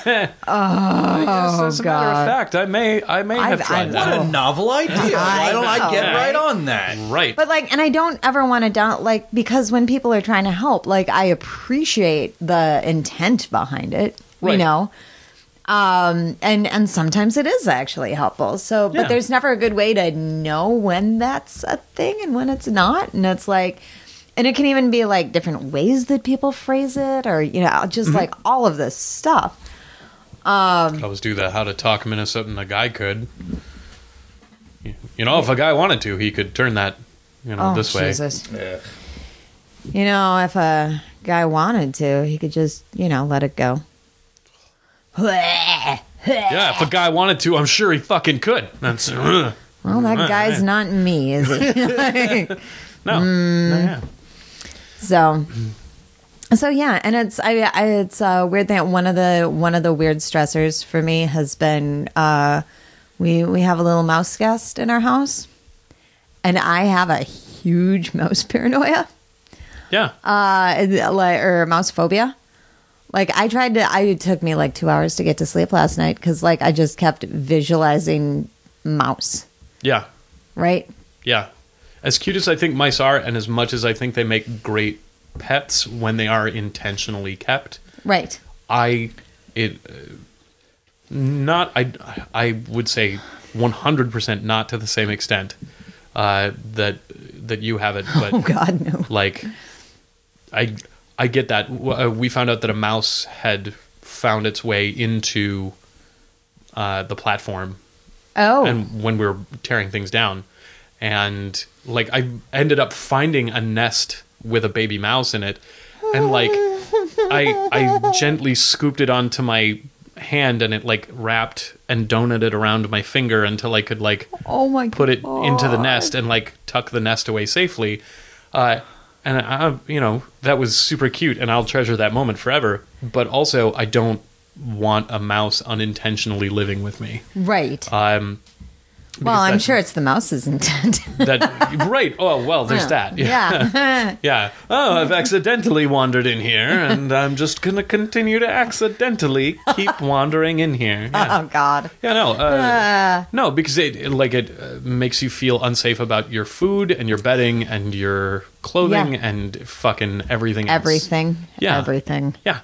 Oh, as a matter God. of fact, I may, I may have I've- tried I've- that. What a novel idea. Why don't I know, get right? right on that? Right. But like, and I don't ever want to down like because when people are trying to help, like I appreciate the intent behind it, you Right. know. Um, and and sometimes it is actually helpful. So, but Yeah. there's never a good way to know when that's a thing and when it's not. And it's like, and it can even be like different ways that people phrase it, or you know, just like all of this stuff. I always do the how to talk Minnesotan a guy could. You- You know, if a guy wanted to, he could turn that, you know, Oh, this way. Jesus. You know, if a guy wanted to, he could just, you know, let it go. Yeah, if a guy wanted to, I'm sure he fucking could. That's uh, Well, that guy's not me, is he? Like, no. no yeah. so, so yeah, and it's I, I it's a weird thing. One of the one of the weird stressors for me has been uh, we we have a little mouse guest in our house, and I have a huge mouse paranoia. Yeah. Uh, like or mouse phobia. Like I tried to, I it took me like two hours to get to sleep last night because like I just kept visualizing mouse. Yeah. Right. Yeah. As cute as I think mice are, and as much as I think they make great pets when they are intentionally kept, Right. I it uh, not I I would say one hundred percent not to the same extent uh, that that you have it, but Oh God, no. like I. I get that. Uh, we found out that a mouse had found its way into uh, the platform, Oh. and when we were tearing things down, and like I ended up finding a nest with a baby mouse in it, and like I I gently scooped it onto my hand, and it like wrapped and donuted around my finger until I could like Oh my put it God. into the nest and like tuck the nest away safely. Uh, And I, you know, that was super cute, and I'll treasure that moment forever. But also, I don't want a mouse unintentionally living with me. Right. Um, well, because I'm that- sure it's the mouse's intent. that right. Oh well, there's that. Yeah. Yeah. Oh, I've accidentally wandered in here, and I'm just gonna continue to accidentally keep wandering in here. Yeah. Oh God. Yeah, no, uh, Uh, no, because it it- like it uh, makes you feel unsafe about your food and your bedding and your clothing Yeah. and fucking everything. Else. everything. Yeah. Everything. Yeah,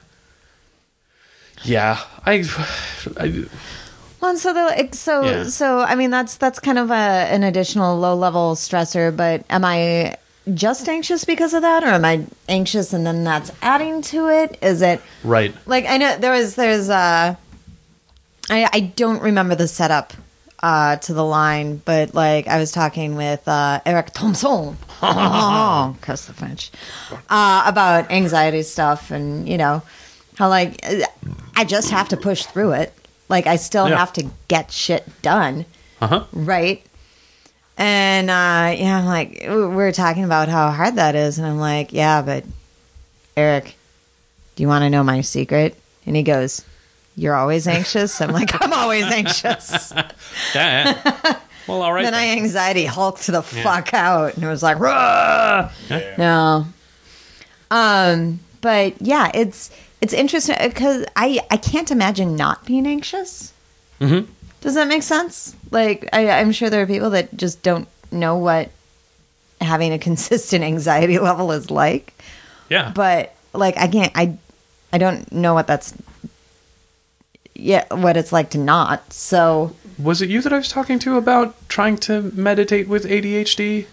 yeah. I, I Well, and so the like, so Yeah. so I mean that's that's kind of a an additional low level stressor. But am I just anxious because of that, or am I anxious and then that's adding to it? Is it right. like I know there was there's uh I I don't remember the setup uh to the line, but like I was talking with uh Eric Thompson, oh, curse the French, uh about anxiety stuff, and you know how like I just have to push through it. Like I still Yeah. have to get shit done, Uh huh. right? And uh yeah, I'm like we we're talking about how hard that is, and I'm like, yeah, but Eric, do you want to know my secret? And he goes, you're always anxious? I'm like, I'm always anxious. Yeah. yeah. Well, all right. Then I then. anxiety hulked the Yeah. fuck out, and it was like, "Rah!" Yeah. No. Um, but yeah, it's it's interesting because I I can't imagine not being anxious. Mhm. Does that make sense? Like, I, I'm sure there are people that just don't know what having a consistent anxiety level is like. Yeah. But like, I can't. I I don't know what that's. Yeah, what it's like to not. So Was it you that I was talking to about trying to meditate with A D H D?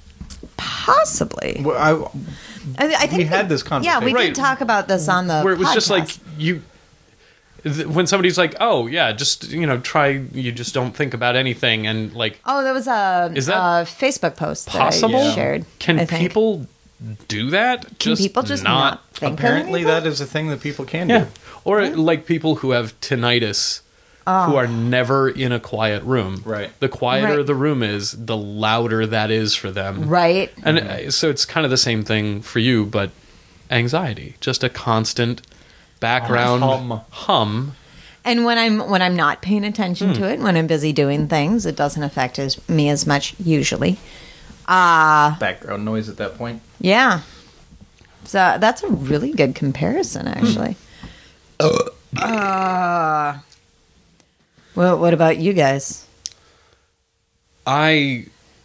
possibly. Well, I, I, I think We had this Yeah, we conversation. Right. did talk about this on the Where it was just podcast. like you th- when somebody's like, "Oh, yeah, just, you know, try you just don't think about anything," and like Oh, there was a, Is that a Facebook post that possible? I shared. Can I think. people do that? Can people just not, think apparently of that anything? is a thing that people can Yeah. do. Or like people who have tinnitus who are never in a quiet room. Right. The quieter Right. the room is, the louder that is for them. Right. And uh, so it's kind of the same thing for you, but anxiety, just a constant background Hum. hum. And when I'm when I'm not paying attention Hmm. to it, when I'm busy doing things, it doesn't affect as, me as much usually. Uh Background noise at that point. yeah. So that's a really good comparison, actually. Uh, well, what about you guys? I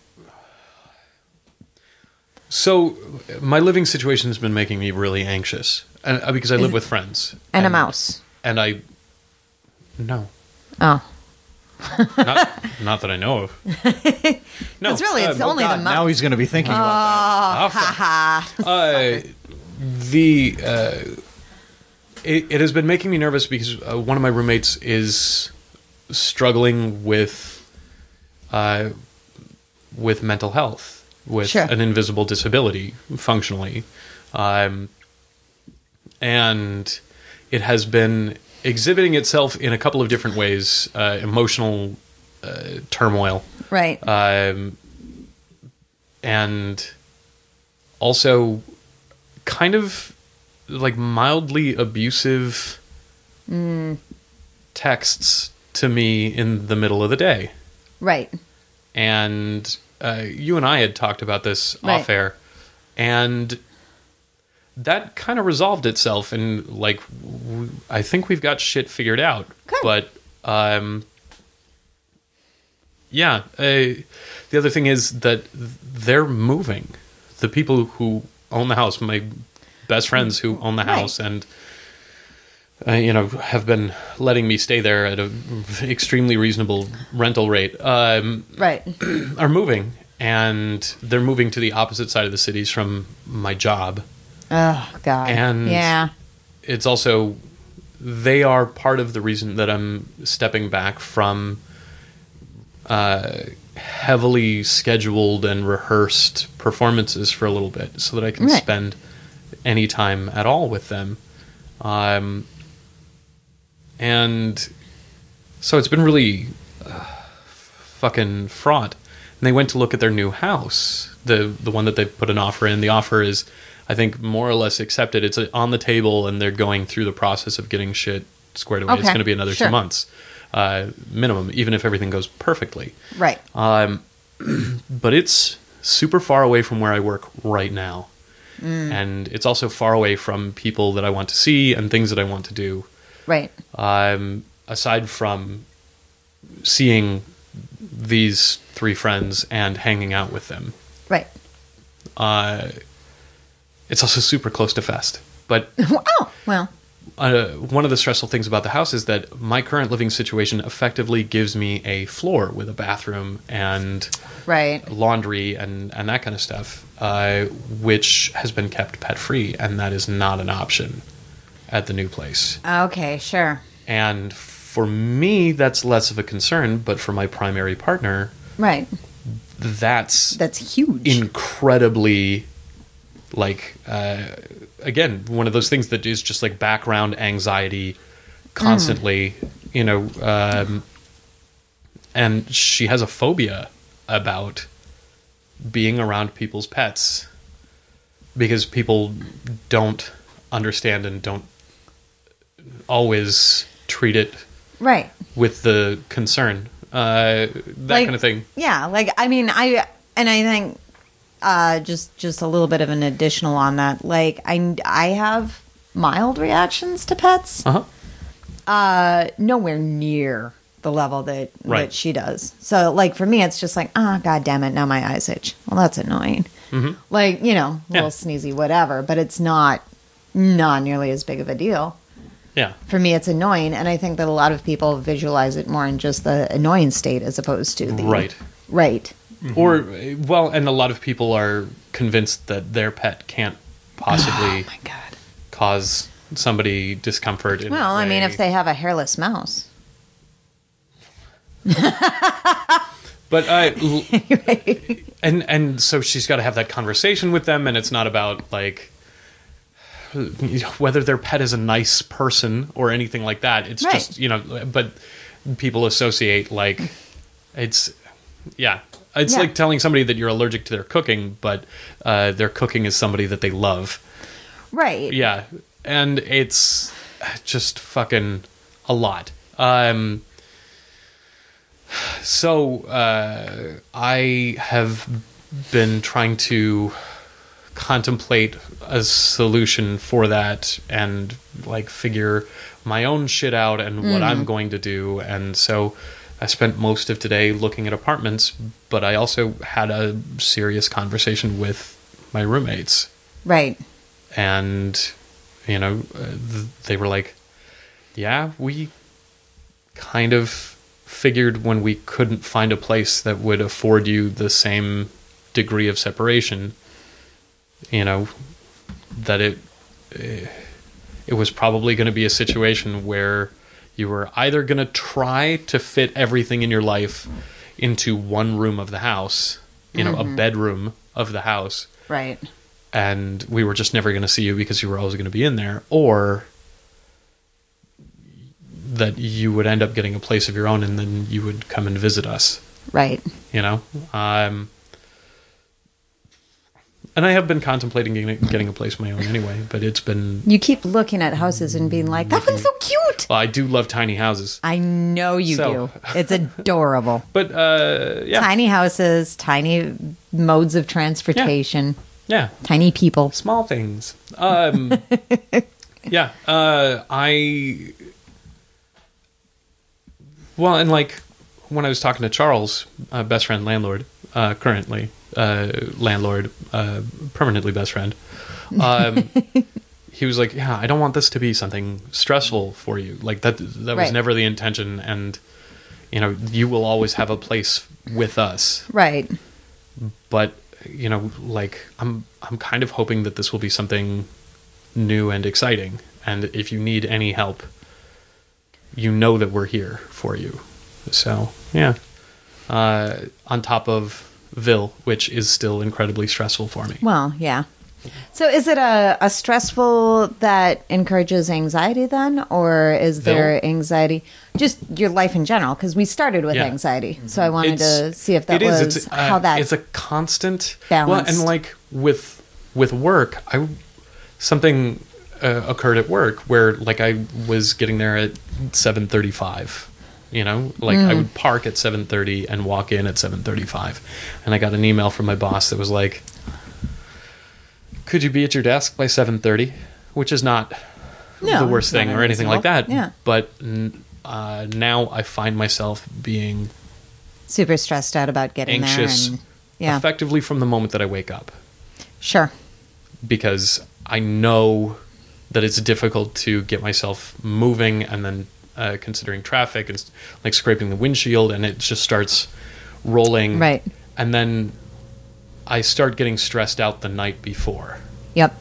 so my living situation has been making me really anxious, and uh, because I live with friends And a mouse. and I no, Oh, not not that I know of. No, it's really it's uh, only God, the now mouse. he's going to be thinking about awful. Ha Uh, the uh, it, it has been making me nervous because uh, one of my roommates is struggling with uh, with mental health, with Sure. an invisible disability, functionally, um, and it has been exhibiting itself in a couple of different ways. Uh, emotional uh, turmoil, Right. um, and also kind of like mildly abusive Mm. texts to me in the middle of the day. Right. And uh, you and I had talked about this Right. off air, and that kind of resolved itself. And like, w- I think we've got shit figured out. Good. But um, yeah, uh, the other thing is that they're moving. The people who own the house, my best friends who own the Right. house, and uh, you know, have been letting me stay there at an extremely reasonable rental rate, um, Right. are moving, and they're moving to the opposite side of the cities from my job. Oh God. And yeah. It's also, they are part of the reason that I'm stepping back from uh, heavily scheduled and rehearsed performances for a little bit, so that I can Right. spend any time at all with them. Um, and so it's been really uh, fucking fraught. And they went to look at their new house, the the one that they put an offer in. The offer is, I think, more or less accepted. It's uh, on the table, and they're going through the process of getting shit squared away. It's Okay. going to be another Sure. two months uh, minimum, even if everything goes perfectly. Right. Um, but it's super far away from where I work right now. And it's also far away from people that I want to see and things that I want to do. Right. Um, aside from seeing these three friends and hanging out with them. Right. Uh, it's also super close to Fest. But Oh well. uh, one of the stressful things about the house is that my current living situation effectively gives me a floor with a bathroom and Right. laundry and, and that kind of stuff, uh, which has been kept pet free, and that is not an option at the new place. Okay. Sure. And for me, that's less of a concern, but for my primary partner, Right. that's That's huge. incredibly, like, uh, again, one of those things that is just like background anxiety constantly, you know, um, and she has a phobia about being around people's pets because people don't understand and don't always treat it right. with the concern, uh, that Like- kind of thing. Yeah. Like I mean, I and I think uh, just just a little bit of an additional on that. Like I I have mild reactions to pets. Uh-huh. Uh, nowhere near the level that Right. that she does. So like for me, it's just like, ah, god damn it, now my eyes itch. Well, that's annoying. Mm-hmm. Like you know, a Yeah. little sneezy, whatever. But it's not not nearly as big of a deal. Yeah. For me, it's annoying, and I think that a lot of people visualize it more in just the annoying state as opposed to the Right. right. Or, well, and a lot of people are convinced that their pet can't possibly Oh my god. cause somebody discomfort. In Well, a I mean, way. if they have a hairless mouse, But uh, l- and and so she's got to have that conversation with them, and it's not about like whether their pet is a nice person or anything like that. It's Right. just, you know, but people associate like it's yeah. It's Yeah. like telling somebody that you're allergic to their cooking, but uh, their cooking is somebody that they love. right? Yeah, and it's just fucking a lot. Um, so uh, I have been trying to contemplate a solution for that and like figure my own shit out and what I'm going to do. And so I spent most of today looking at apartments, but I also had a serious conversation with my roommates. Right. And, you know, uh, th- they were like, yeah, we kind of figured when we couldn't find a place that would afford you the same degree of separation, you know, that it uh, it was probably going to be a situation where you were either going to try to fit everything in your life into one room of the house, you know, a bedroom of the house, Right. and we were just never going to see you because you were always going to be in there, or that you would end up getting a place of your own and then you would come and visit us. Right. You know? Um, and I have been contemplating getting, getting a place of my own anyway, but it's been... You keep looking at houses and being like, that one's so cute. Well, I do love tiny houses. I know you So- do. It's adorable. But, uh, yeah. Tiny houses, tiny modes of transportation, Yeah. tiny people. Small things. Um, yeah. Uh, I... Well, and like, when I was talking to Charles, uh, best friend, landlord, uh, currently, uh, landlord, uh, permanently best friend, um, he was like, yeah, I don't want this to be something stressful for you. Like, that that was Right. never the intention, and, you know, you will always have a place with us. Right. But, you know, like, I'm I'm kind of hoping that this will be something new and exciting, and if you need any help, you know that we're here for you. So, yeah. Uh, on top of Vil, which is still incredibly stressful for me. Well, yeah. So is it a, a stressful that encourages anxiety then? Or is there Vil? anxiety? Just your life in general, because we started with Yeah. anxiety. So I wanted It's- to see if that it is, was it's, uh, how that... It's a constant... balanced. Well, and like, with, with work, I something uh, occurred at work where, like, I was getting there at seven thirty-five. You know, like I would park at seven thirty and walk in at seven thirty-five. And I got an email from my boss that was like, could you be at your desk by seven thirty? Which is not No, the worst it's not thing or anything like that. unreasonable. Yeah. But n- uh, now I find myself being super stressed out about getting anxious there. And, yeah, effectively from the moment that I wake up. sure. Because I know that it's difficult to get myself moving, and then uh, considering traffic and like scraping the windshield, and it just starts rolling. Right. And then I start getting stressed out the night before Yep.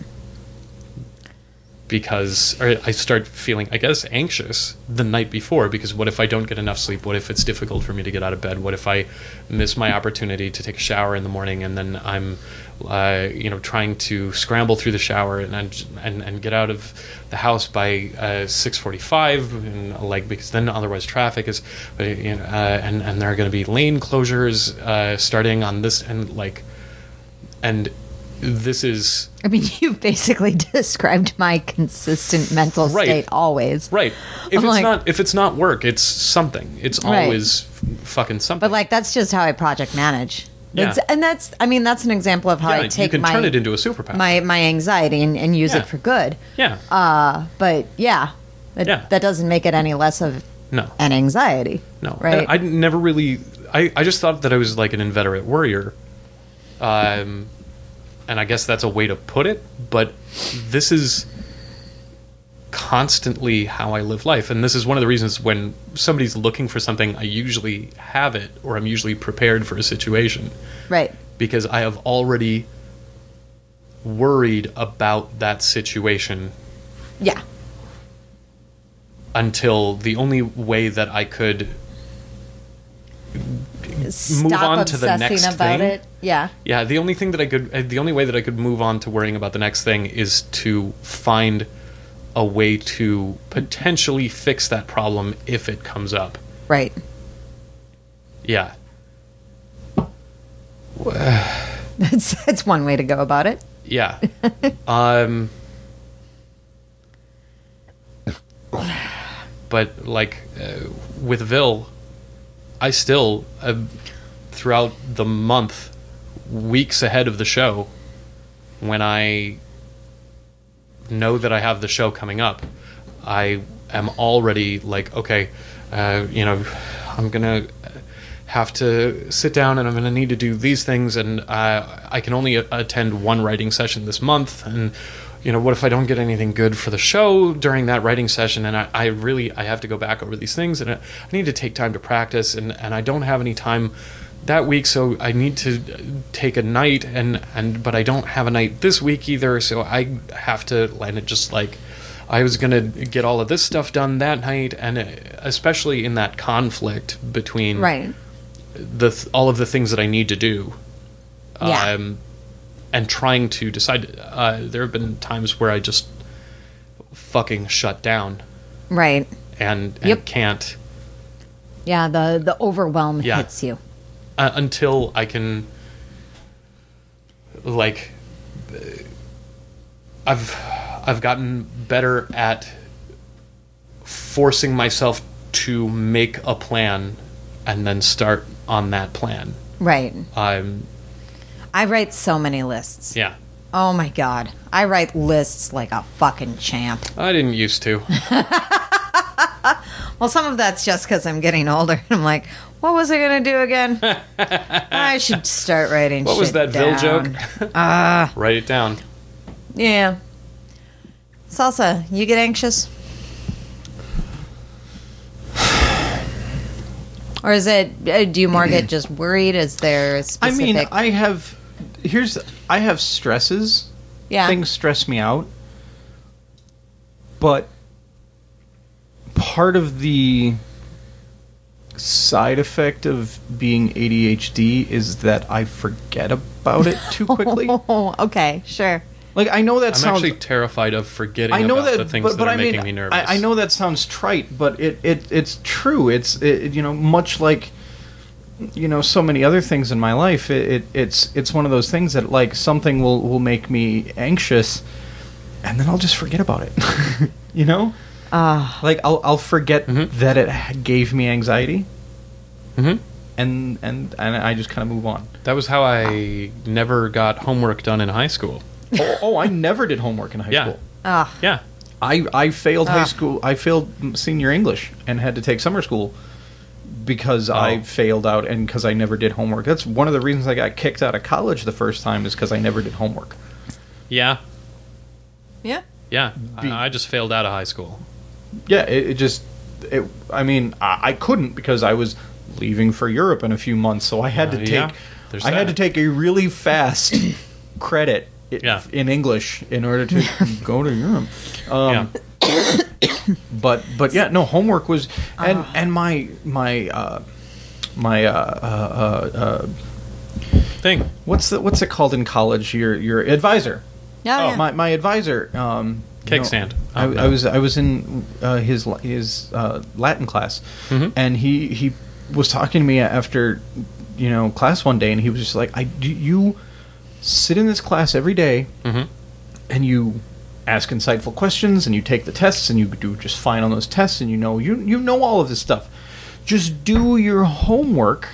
because or I start feeling, I guess, anxious the night before because what if I don't get enough sleep? What if it's difficult for me to get out of bed? What if I miss my opportunity to take a shower in the morning and then I'm uh, you know, trying to scramble through the shower and and and get out of the house by uh, six forty-five, and like because then otherwise traffic is, you know, uh, and and there are going to be lane closures uh, starting on this, and like, and this is I mean, you basically described my consistent mental Right. state always. right. If I'm it's like- not if it's not work, it's something. It's Right. always f- fucking something. But like, that's just how I project manage. Yeah. That's, and that's, I mean, that's an example of how yeah, I you take can my turn it into a superpower. my my anxiety and, and use Yeah. it for good. yeah. Uh, but yeah, that, Yeah. that doesn't make it any less of no. an anxiety. No, Right. And I never really. I, I just thought that I was like an inveterate worrier, um, and I guess that's a way to put it. But this is constantly how I live life, and this is one of the reasons when somebody's looking for something, I usually have it, or I'm usually prepared for a situation Right. because I have already worried about that situation Yeah. until the only way that I could Stop on to the obsessing next about thing. it. Yeah. Yeah, the only thing that I could, uh, the only way that I could move on to worrying about the next thing is to find a way to potentially fix that problem if it comes up. Right. Yeah, That's that's one way to go about it. yeah. um, but like uh, with Vil, I still, uh, throughout the month, weeks ahead of the show, when I know that I have the show coming up, I am already like, okay, uh, you know, I'm gonna have to sit down and I'm gonna need to do these things, and uh, I can only a- attend one writing session this month, and you know, what if I don't get anything good for the show during that writing session? And I, I really, I have to go back over these things, and I, I need to take time to practice, and, and I don't have any time that week, so I need to take a night, and, and but I don't have a night this week either, so I have to land it just like I was gonna get all of this stuff done that night, and especially in that conflict between Right. the th- all of the things that I need to do. Yeah. Um, and trying to decide. Uh, there have been times where I just fucking shut down Right. and, and Yep. can't Yeah, the, the overwhelm Yeah. hits you. uh, until I can, like, uh, I've I've gotten better at forcing myself to make a plan and then start on that plan. Right. Um, I write so many lists. yeah, Oh my god. I write lists like a fucking champ. I didn't used to. Well, some of that's just because I'm getting older. I'm like, what was I going to do again? I should start writing What shit was that Vil joke? down. Ah. Write it down. Yeah. Salsa, you get anxious? Or is it, uh, do you more get just worried? Is there a I specific... mean, I have here's I have stresses. Yeah. Things stress me out. But part of the side effect of being A D H D is that I forget about it too quickly. Oh, okay, sure. Like I know that I'm sounds actually terrified of forgetting I know about that, the things but, that but are I mean, making me nervous. I, I know that sounds trite, but it, it it's true. It's it, you know much like you know so many other things in my life. It, it it's it's one of those things that like something will will make me anxious, and then I'll just forget about it. you know, Ah. like I'll I'll forget Mhm. that it ha- gave me anxiety, hmm and and and I just kind of move on. That was how I never got homework done in high school. oh, oh, I never did homework in high Yeah. school. Ah. Yeah. I, I failed high Ah. school. I failed senior English and had to take summer school because I Oh. failed out and because I never did homework. That's one of the reasons I got kicked out of college the first time is because I never did homework. Yeah. Yeah. Yeah. Be- I, I just failed out of high school. Yeah, it, it just. It, I mean, I, I couldn't because I was leaving for Europe in a few months, so I had to Uh, take. yeah, there's I had that. to take a really fast credit i- Yeah. in English in order to go to Europe. Um, yeah. but but yeah, no homework was and Ah. and my my uh, my uh, uh, uh, uh, Thing. what's the what's it called in college? Your your advisor. Yeah, Oh, yeah. My my advisor. Um, you Cake know, stand. I, Oh, no. I was I was in uh, his his uh, Latin class, Mhm. and he he was talking to me after you know class one day, and he was just like, I do you sit in this class every day, Mhm. and you ask insightful questions, and you take the tests, and you do just fine on those tests, and you know you you know all of this stuff. Just do your homework,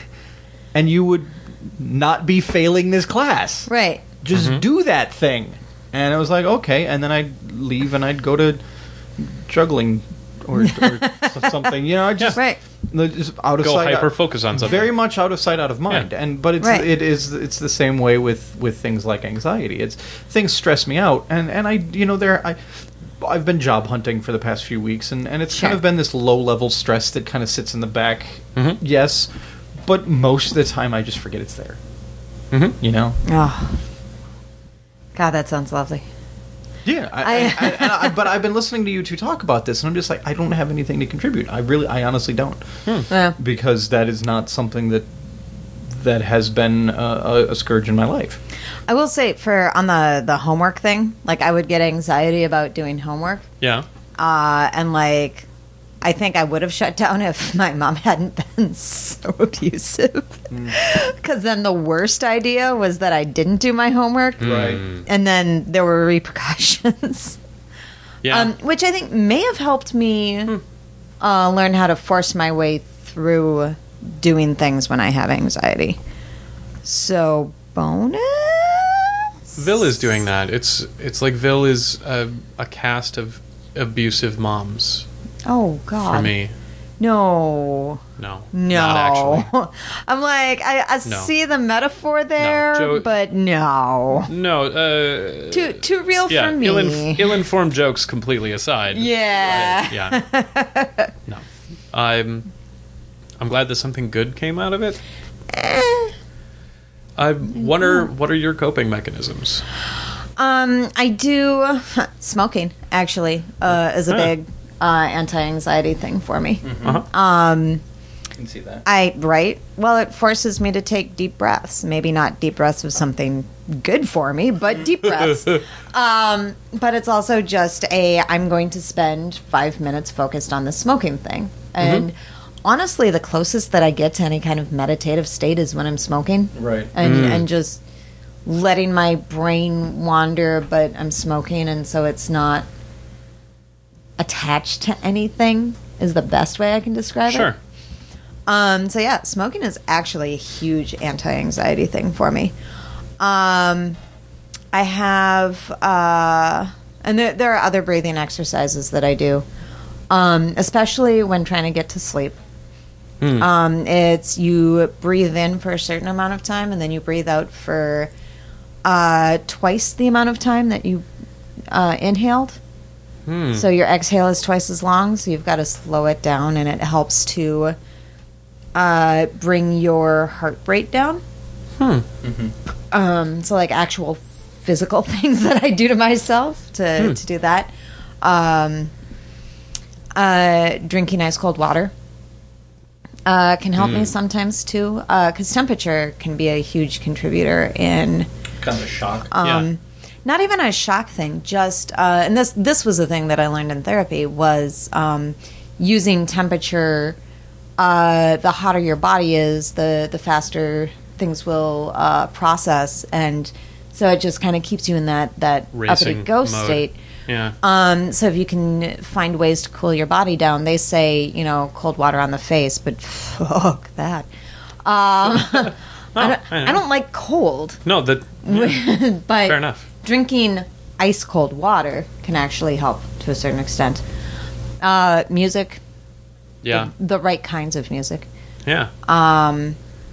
and you would not be failing this class. Right. Just Mm-hmm. do that thing. And I was like, okay. And then I'd leave and I'd go to juggling or, or something. You know, I just, Right. no, just out of Go sight. hyper out- focus on something. Very much out of sight, out of mind. Yeah. And but it's Right. it is it's the same way with with things like anxiety. It's things stress me out, and and I you know there I. I've been job hunting for the past few weeks, and, and it's Sure. kind of been this low level stress that kind of sits in the back. Mhm. Yes, but most of the time I just forget it's there. Mhm. You know. Oh. God, that sounds lovely. Yeah, I, I- I, I, and I, but I've been listening to you two talk about this, and I'm just like, I don't have anything to contribute. I really, I honestly don't, Yeah. because that is not something that that has been a, a, a scourge in my life. I will say for on the the homework thing, like I would get anxiety about doing homework, Yeah. uh, and like I think I would have shut down if my mom hadn't been so abusive. Because then the worst idea was that I didn't do my homework, Right. and then there were repercussions. Yeah. Um, which I think may have helped me uh, learn how to force my way through doing things when I have anxiety. So, bonus? Vil is doing that. It's it's like Vil is a, a cast of abusive moms Oh, God. for me. No. No. No. Not actually. I'm like, I, I No. see the metaphor there, Joe- but no. No. Uh, Too, too real yeah. for me. Ill-inf- ill-informed jokes completely aside. yeah. Yeah. No. I'm I'm glad that something good came out of it. Eh. I wonder what are your coping mechanisms? Um, I do smoking actually uh, is a Huh. big uh, anti-anxiety thing for me. Uh-huh. Um, can see that. I right. Well, it forces me to take deep breaths. Maybe not deep breaths of something good for me, but deep breaths. Um, but it's also just a. I'm going to spend five minutes focused on the smoking thing, and mm-hmm. honestly, the closest that I get to any kind of meditative state is when I'm smoking, right? And Mm. and just letting my brain wander, but I'm smoking, and so it's not attached to anything. Is the best way I can describe Sure. it. Um, so yeah, smoking is actually a huge anti-anxiety thing for me. Um, I have, uh, and there, there are other breathing exercises that I do, um, especially when trying to get to sleep. Mm. Um, it's you breathe in for a certain amount of time, and then you breathe out for uh, twice the amount of time that you uh, inhaled. Hmm. So your exhale is twice as long, so you've got to slow it down, and it helps to uh, bring your heart rate down. Hmm. Um, so like actual physical things that I do to myself to, Hmm. to do that. Um, uh, drinking ice cold water uh, can help me sometimes too, because temperature can be a huge contributor in Kind of a shock. um, Yeah. not even a shock thing, just uh, and this this was a thing that I learned in therapy was um, using temperature. Uh, the hotter your body is, the the faster things will uh, process, and so it just kind of keeps you in that that Racing uppity go mode. state. Yeah. Um, so if you can find ways to cool your body down, they say you know cold water on the face, but fuck that. Um, I, don't, I know. I don't like cold. No, that. Yeah, but fair enough. drinking ice cold water can actually help to a certain extent. Uh, music, Yeah. the, the right kinds of music. Yeah. Um,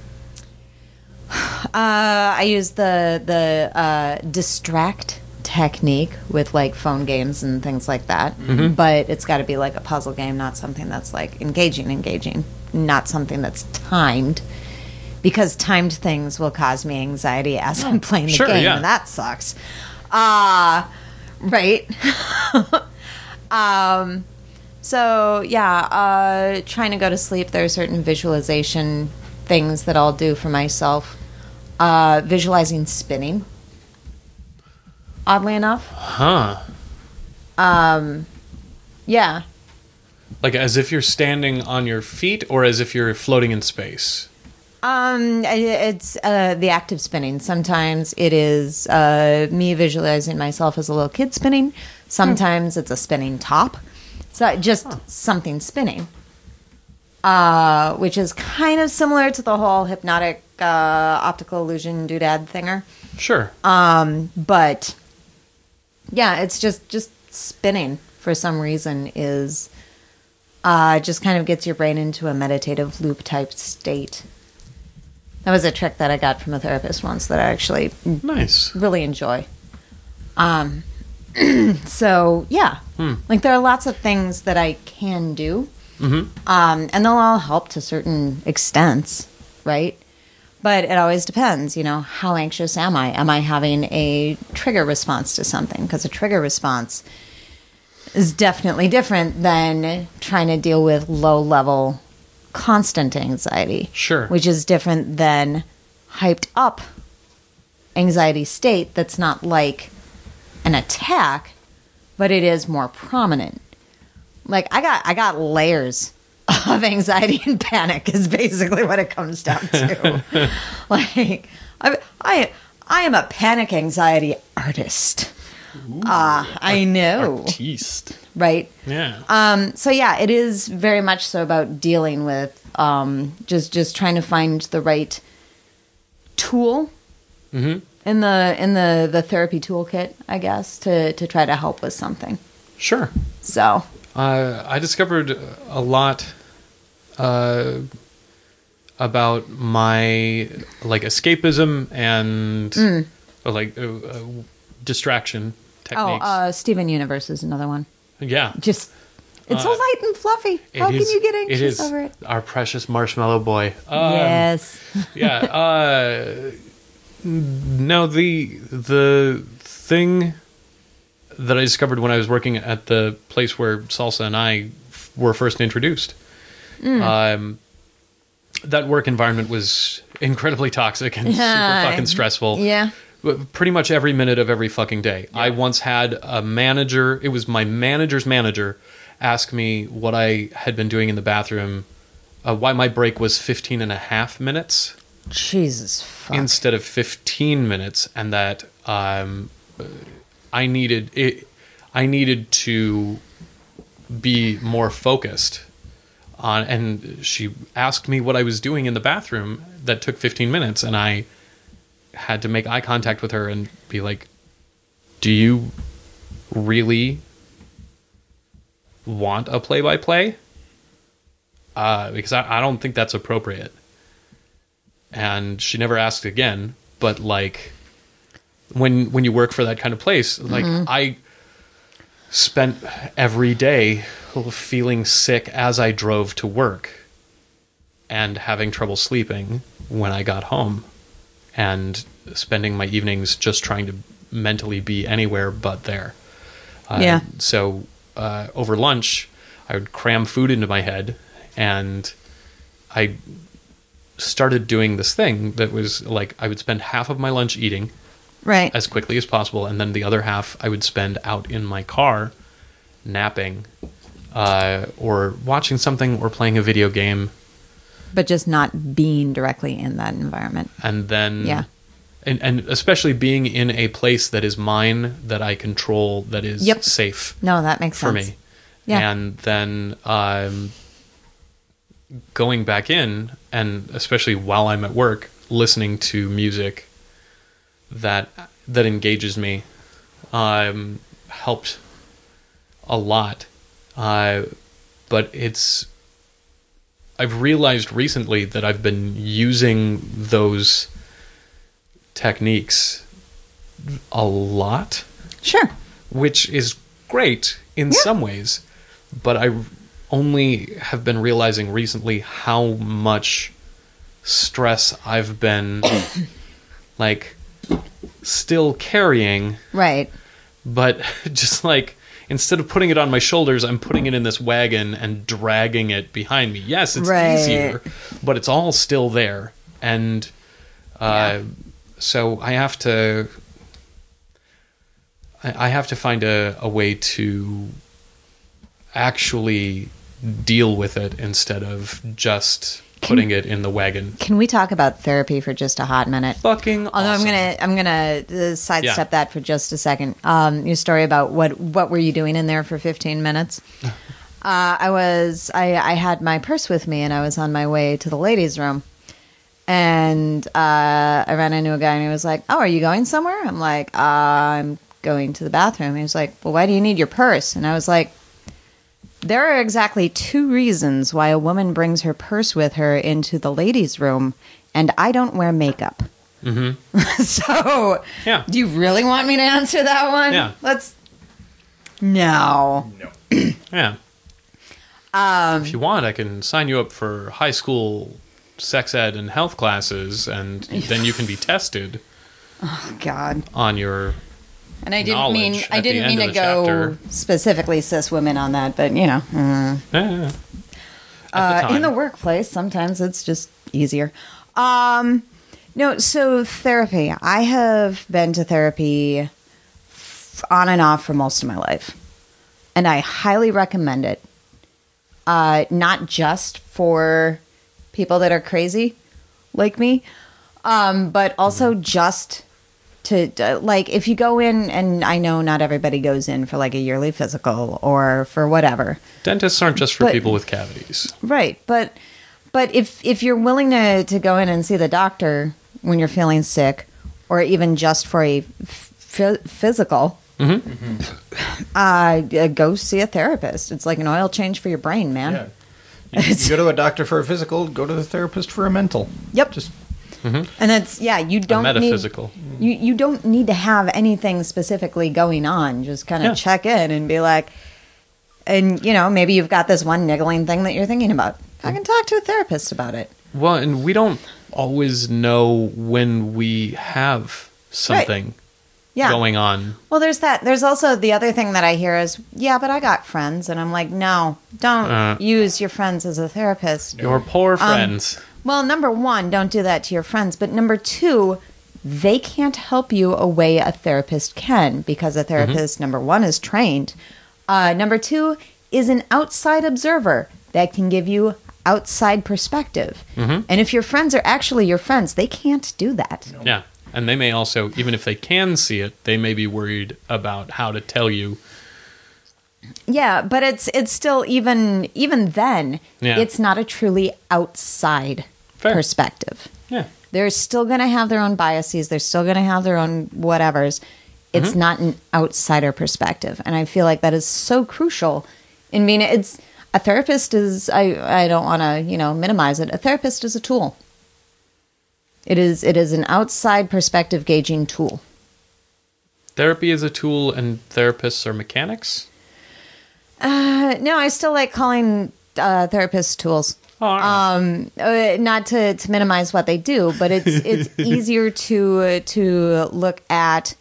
uh, I use the the uh, distract technique with like phone games and things like that. Mm-hmm. But it's got to be like a puzzle game, not something that's like engaging, engaging, not something that's timed. Because timed things will cause me anxiety as I'm playing the Sure, game, yeah. and that sucks. Uh, right? um, so, yeah, uh, trying to go to sleep, there are certain visualization things that I'll do for myself. Uh, visualizing spinning, oddly enough. Huh. Um, yeah. Like as if you're standing on your feet, or as if you're floating in space. Um, I- it's uh, the act of spinning. Sometimes it is uh, me visualizing myself as a little kid spinning. Sometimes it's a spinning top. So just something spinning, uh, which is kind of similar to the whole hypnotic uh, optical illusion doodad thinger. Sure. Um, but yeah, it's just just spinning for some reason is uh, just kind of gets your brain into a meditative loop type state. That was a trick that I got from a therapist once that I actually Nice. really enjoy. Um, so yeah, Hmm. like there are lots of things that I can do, Mm-hmm. um, and they'll all help to certain extents, right? But it always depends, you know, how anxious am I? Am I having a trigger response to something? Because a trigger response is definitely different than trying to deal with low level constant anxiety. Sure. Which is different than hyped up anxiety state that's not like an attack, but it is more prominent. Like I got I got layers of anxiety and panic is basically what it comes down to. Like I I I am a panic anxiety artist. Ah, uh, I know. Artiste. Right? Yeah. Um, so yeah, it is very much so about dealing with um, just just trying to find the right tool Mm-hmm. in the in the, the therapy toolkit, I guess, to, to try to help with something. Sure. So Uh, I discovered a lot uh, about my like escapism and Mm. uh, like uh, uh, distraction oh, techniques. uh, Steven Universe is another one. yeah, Just it's so Uh, light and fluffy. It How can is- you get It anxious is over it? our precious marshmallow boy. Um, Yes. yeah. Uh, no, the the thing that I discovered when I was working at the place where Salsa and I f- were first introduced, um, that work environment was incredibly toxic and super fucking stressful. Yeah. Pretty much every minute of every fucking day. Yeah. I once had a manager, it was my manager's manager, ask me what I had been doing in the bathroom, uh, why my break was fifteen and a half minutes. Jesus fuck. Instead of fifteen minutes, and that um, I needed it, I needed to be more focused on, and she asked me what I was doing in the bathroom that took fifteen minutes, and I had to make eye contact with her and be like, do you really want a play-by-play? Uh, because I, I don't think that's appropriate. And she never asked again, but like when when you work for that kind of place, like mm-hmm. I spent every day feeling sick as I drove to work and having trouble sleeping when I got home, and spending my evenings just trying to mentally be anywhere but there. Uh, yeah. So uh, over lunch, I would cram food into my head, and I started doing this thing that was like I would spend half of my lunch eating right as quickly as possible, and then the other half I would spend out in my car napping uh, or watching something or playing a video game. But just not being directly in that environment. And then... Yeah. And, and especially being in a place that is mine, that I control, that is yep. safe. No, that makes for sense. me. Yeah. And then um, going back in, and especially while I'm at work, listening to music that that engages me, um, helped a lot. Uh, but it's... I've realized recently that I've been using those techniques a lot. Sure. Which is great in yeah. some ways, but I only have been realizing recently how much stress I've been like still carrying. Right. But just like instead of putting it on my shoulders, I'm putting it in this wagon and dragging it behind me. Yes, it's right. easier, but it's all still there. And uh, yeah. so I have to I have to find a, a way to actually deal with it instead of just putting can, it in the wagon. Can we talk about therapy for just a hot minute? Fucking Although awesome. I'm gonna I'm gonna uh, sidestep yeah. that for just a second. Um, your story about what what were you doing in there for fifteen minutes? uh, I was I, I had my purse with me and I was on my way to the ladies' room, and uh, I ran into a guy and he was like, "Oh, are you going somewhere?" I'm like, uh, "I'm going to the bathroom." He was like, "Well, why do you need your purse?" And I was like, there are exactly two reasons why a woman brings her purse with her into the ladies' room, and I don't wear makeup. Mm-hmm. So, yeah. do you really want me to answer that one? Yeah. Let's... No. No. yeah. Um, if you want, I can sign you up for high school sex ed and health classes, and then you can be tested. Oh, God. On your... And I didn't mean I didn't mean to go chapter. specifically cis women on that, but you know, uh, yeah. uh, in the workplace, sometimes it's just easier. Um, no, so therapy. I have been to therapy f- on and off for most of my life, and I highly recommend it. Uh, not just for people that are crazy like me, um, but also mm-hmm. just. To, uh, like, if you go in, and I know not everybody goes in for, like, a yearly physical or for whatever. Dentists aren't just for but, people with cavities. Right, but but if, if you're willing to, to go in and see the doctor when you're feeling sick, or even just for a f- physical, mm-hmm. Mm-hmm. Uh, go see a therapist. It's like an oil change for your brain, man. Yeah. You, you go to a doctor for a physical, go to the therapist for a mental. Yep. Just... Mm-hmm. And it's yeah, you don't a metaphysical. Need, you you don't need to have anything specifically going on. Just kind of yeah. check in and be like, and you know, maybe you've got this one niggling thing that you're thinking about. I can talk to a therapist about it. Well, and we don't always know when we have something right. yeah. going on. Well, there's that. There's also the other thing that I hear is, yeah, but I got friends, and I'm like, no, don't uh, use your friends as a therapist. Your poor friends. Um, Well, number one, don't do that to your friends. But number two, they can't help you a way a therapist can, because a therapist, mm-hmm. number one, is trained. Uh, number two, is an outside observer that can give you outside perspective. Mm-hmm. And if your friends are actually your friends, they can't do that. No. Yeah. And they may also, even if they can see it, they may be worried about how to tell you. Yeah, but it's it's still, even even then, yeah. it's not a truly outside Fair. perspective. Yeah. They're still going to have their own biases. They're still going to have their own whatevers. It's mm-hmm. not an outsider perspective. And I feel like that is so crucial. I mean, it's a therapist is, I, I don't want to, you know, minimize it. A therapist is a tool. It is it is an outside perspective gauging tool. Therapy is a tool and therapists are mechanics? Uh, no, I still like calling uh, therapists tools. Oh, right. Um, uh, not to, to minimize what they do, but it's it's easier to uh, to look at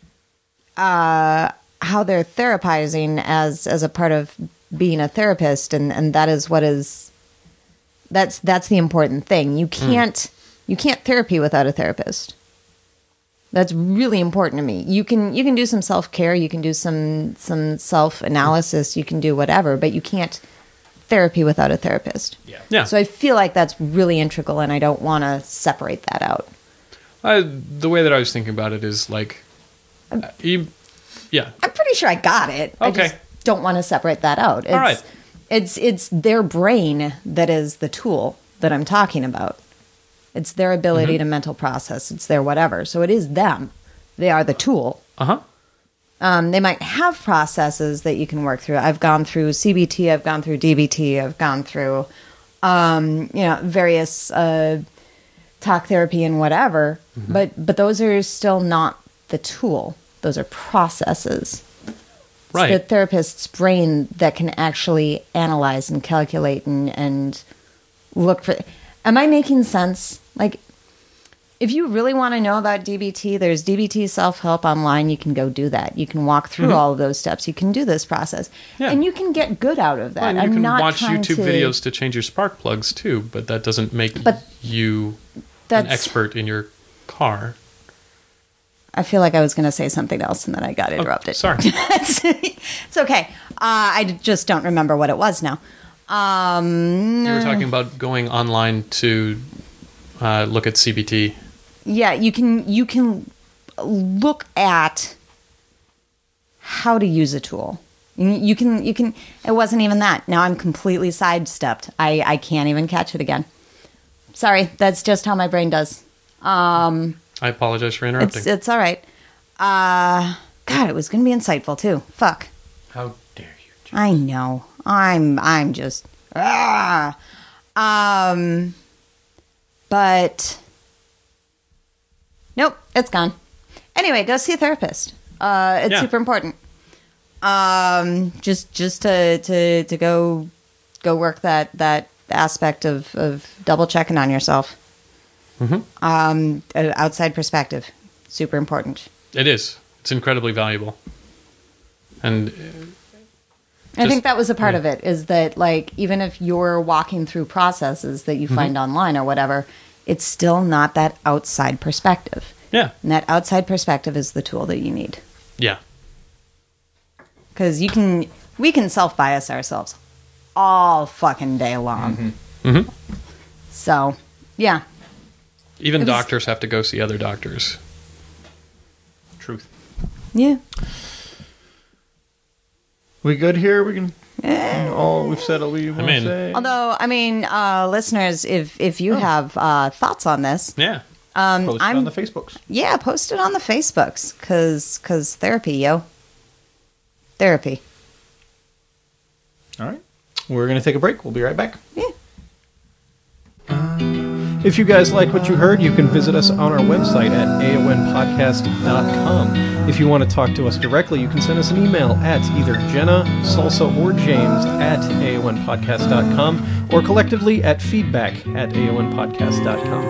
uh, how they're therapizing as as a part of being a therapist, and, and that is what is that's that's the important thing. You can't mm. you can't therapy without a therapist. That's really important to me. You can you can do some self-care, you can do some some self-analysis, you can do whatever, but you can't therapy without a therapist. Yeah. Yeah. So I feel like that's really integral, and I don't want to separate that out. Uh, the way that I was thinking about it is like, uh, you, yeah. I'm pretty sure I got it. Okay. I just don't want to separate that out. It's, All right. It's it's their brain that is the tool that I'm talking about. It's their ability mm-hmm. to mental process. It's their whatever. So it is them. They are the tool. Uh-huh. Um, they might have processes that you can work through. I've gone through C B T. I've gone through D B T. I've gone through, um, you know, various uh, talk therapy and whatever. Mm-hmm. But but those are still not the tool. Those are processes. Right. It's the therapist's brain that can actually analyze and calculate and, and look for... Am I making sense? Like, if you really want to know about D B T, there's D B T self-help online. You can go do that. You can walk through mm-hmm. all of those steps. You can do this process. Yeah. And you can get good out of that. Well, and you I'm can not watch trying YouTube to... videos to change your spark plugs, too, but that doesn't make but you an expert in your car. I feel like I was going to say something else, and then I got interrupted. Oh, sorry. it's, it's okay. Uh, I just don't remember what it was now. Um, you were talking about going online to uh, look at C B T. Yeah, you can you can look at how to use a tool. You can you can. It wasn't even that. Now I'm completely sidestepped. I, I can't even catch it again. Sorry, that's just how my brain does. Um, I apologize for interrupting. It's it's all right. Uh, God, it was going to be insightful too. Fuck. How dare you? Jim? I know. I'm I'm just ah. Um but nope, it's gone. Anyway, go see a therapist. Uh it's yeah. super important. Um just just to to to go go work that that aspect of of double checking on yourself. Mm-hmm. Um outside perspective. Super important. It is. It's incredibly valuable. And uh, I think that was a part yeah. of it, is that, like, even if you're walking through processes that you mm-hmm. find online or whatever, it's still not that outside perspective. Yeah. And that outside perspective is the tool that you need. Yeah. Because you can, we can self-bias ourselves all fucking day long. Mm-hmm. Mm-hmm. So, yeah. Even was, doctors have to go see other doctors. Truth. Yeah. We good here? We can. Yeah. All we've said. All we want to say. Although, I mean, uh, listeners, if if you oh. have uh, thoughts on this, yeah, um, post it I'm, on the Facebooks. Yeah, post it on the Facebooks, cause cause therapy, yo, therapy. All right, we're gonna take a break. We'll be right back. Yeah. If you guys like what you heard, you can visit us on our website at A O N podcast dot com. If you want to talk to us directly, you can send us an email at either Jenna, Salsa, or James at A O N podcast dot com, or collectively at feedback at A O N podcast dot com.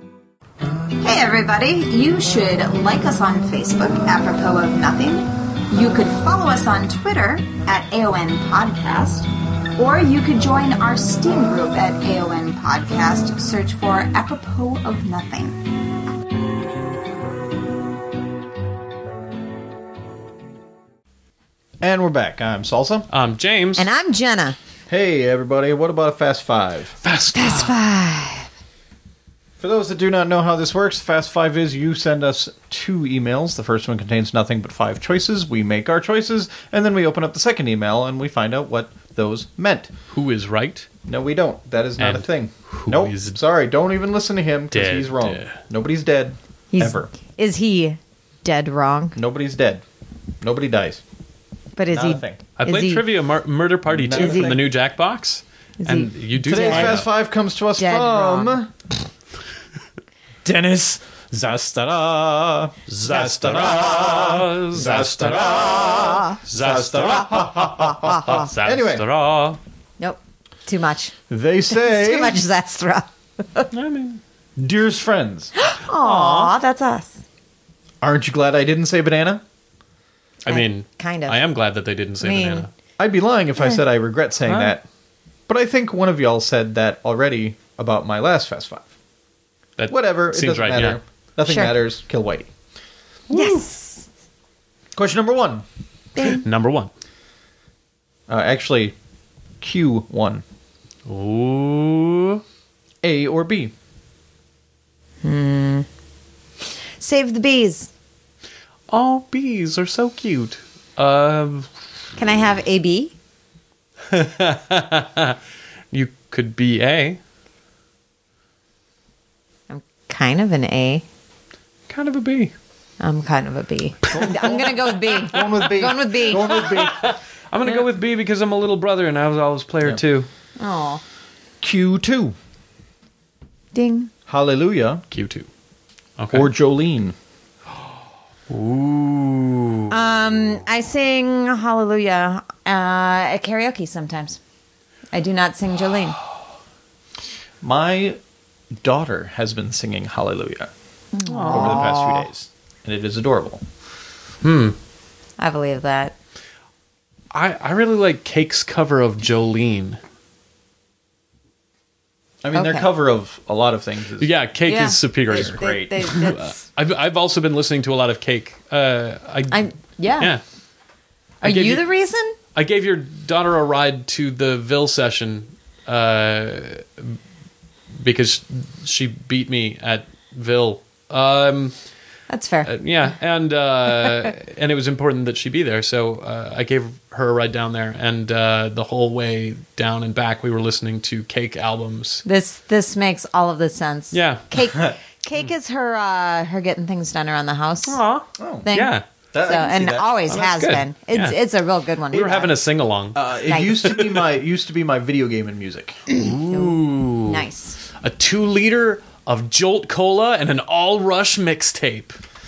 Hey everybody, you should like us on Facebook, apropos of nothing. You could follow us on Twitter at A O N Podcast, or you could join our Steam group at A O N Podcast. Search for Apropos of Nothing. And we're back. I'm Salsa. Um, James. And I'm Jenna. Hey, everybody. What about a Fast Five? Fast. Fast Five. For those that do not know how this works, Fast Five is you send us two emails. The first one contains nothing but five choices. We make our choices, and then we open up the second email, and we find out what those meant. Who is right? No, we don't. That is not And a thing. who Nope. is Sorry, don't even listen to him because dead. he's wrong. Nobody's dead. He's, ever. Is he dead wrong? Nobody's dead. Nobody dies. But is Not he? a thing. I is played he Trivia Mar- Murder Party Not two a from thing. the new Jackbox, Is and he you do Today's find Fast out. Five comes to us Dead from wrong. Dennis Zastara. Zastara, Zastara, Zastara, Anyway. Zastara. Nope. Too much. They say, Too much Zastra. I mean, dearest friends, Aw, that's us. aren't you glad I didn't say banana? I mean, kind of. I am glad that they didn't say I mean- banana. I'd be lying if I said I regret saying Huh? that. But I think one of y'all said that already about my last Fast Five. That Whatever, it seems doesn't right. matter. Nothing Sure. matters. Kill Whitey. Yes. Question number one. Yeah. Number one. Uh, actually, Q one. Ooh. A or B? Save the bees. Oh, bees are so cute. Um, Can I have A B? you could be A. I'm kind of an A. Kind of a B. I'm kind of a B. I'm going to go with B. Going with B. Going with B. Going with B. I'm gonna go with B because I'm a little brother and I was always player Yeah. two. Oh. Q two. Ding. Hallelujah Q two. Okay. or Jolene? Ooh. Um, I sing Hallelujah uh, at karaoke sometimes. I do not sing Jolene. My daughter has been singing Hallelujah over the past few days, and it is adorable. Hmm. I believe that. I I really like Cake's cover of Jolene. I mean, their Okay. cover of a lot of things is Yeah, Cake Yeah. is superior. It's great. They, they, that's, I've I've also been listening to a lot of Cake. Uh, I I'm, yeah. yeah. I Are gave you the reason? I gave your daughter a ride to the Ville session uh, because she beat me at Ville. Um, That's fair. uh, yeah, and uh, and it was important that she be there, so uh, I gave her a ride down there, and uh, the whole way down and back, we were listening to Cake albums. This this makes all of the sense. Yeah. Cake Cake is her uh, her getting things done around the house Aw. Oh. thing. Yeah, That- So I can see and that. always Oh, that's has good. been. It's Yeah. it's a real good one. we were having a sing along. Uh, it Nice. used to be my used to be my video game and music. Ooh, nice. a two liter of Jolt Cola and an All Rush mixtape.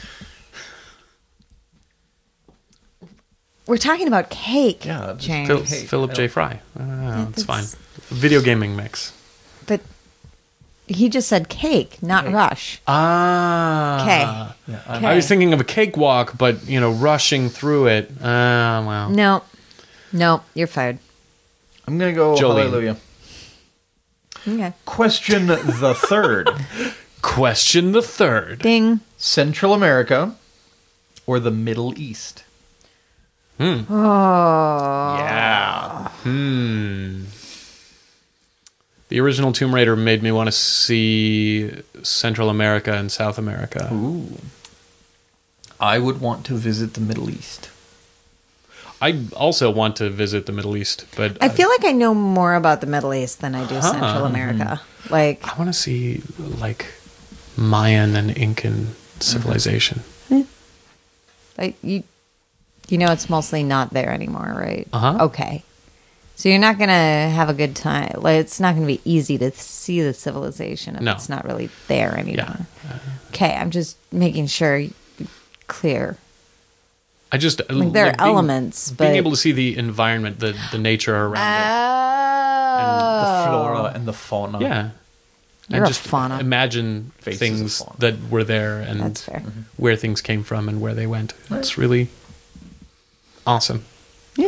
We're talking about cake. Yeah, just James. Phil, Hey, Philip I J. don't- Fry. Uh, it's fine. that's- Video gaming mix. But he just said cake, not rush. Ah. Okay. Yeah, I'm- I was thinking of a cakewalk, but, you know, rushing through it. Ah, well. No. No, you're fired. I'm gonna go Jolene. Hallelujah. Okay. Question the third: Question the third. Ding. Central America or the Middle East? Oh. Yeah. Hmm. The original Tomb Raider made me want to see Central America and South America. Ooh. I would want to visit the Middle East. I also want to visit the Middle East, but I feel like I know more about the Middle East than I do Central America. Like, I want to see, like, Mayan and Incan civilization. like you, you know, it's mostly not there anymore, right? Uh-huh. Okay. So you're not gonna have a good time. Like, it's not gonna be easy to see the civilization if No. it's not really there anymore. Yeah. Okay, I'm just making sure you're clear. I just Like, there are being- elements, being but- able to see the environment, the the nature around Oh, The flora and the fauna. it. Yeah, You're and a just fauna. imagine Faces things of fauna. that were there and That's fair. where things came from and where they went. It's really Awesome. Yeah.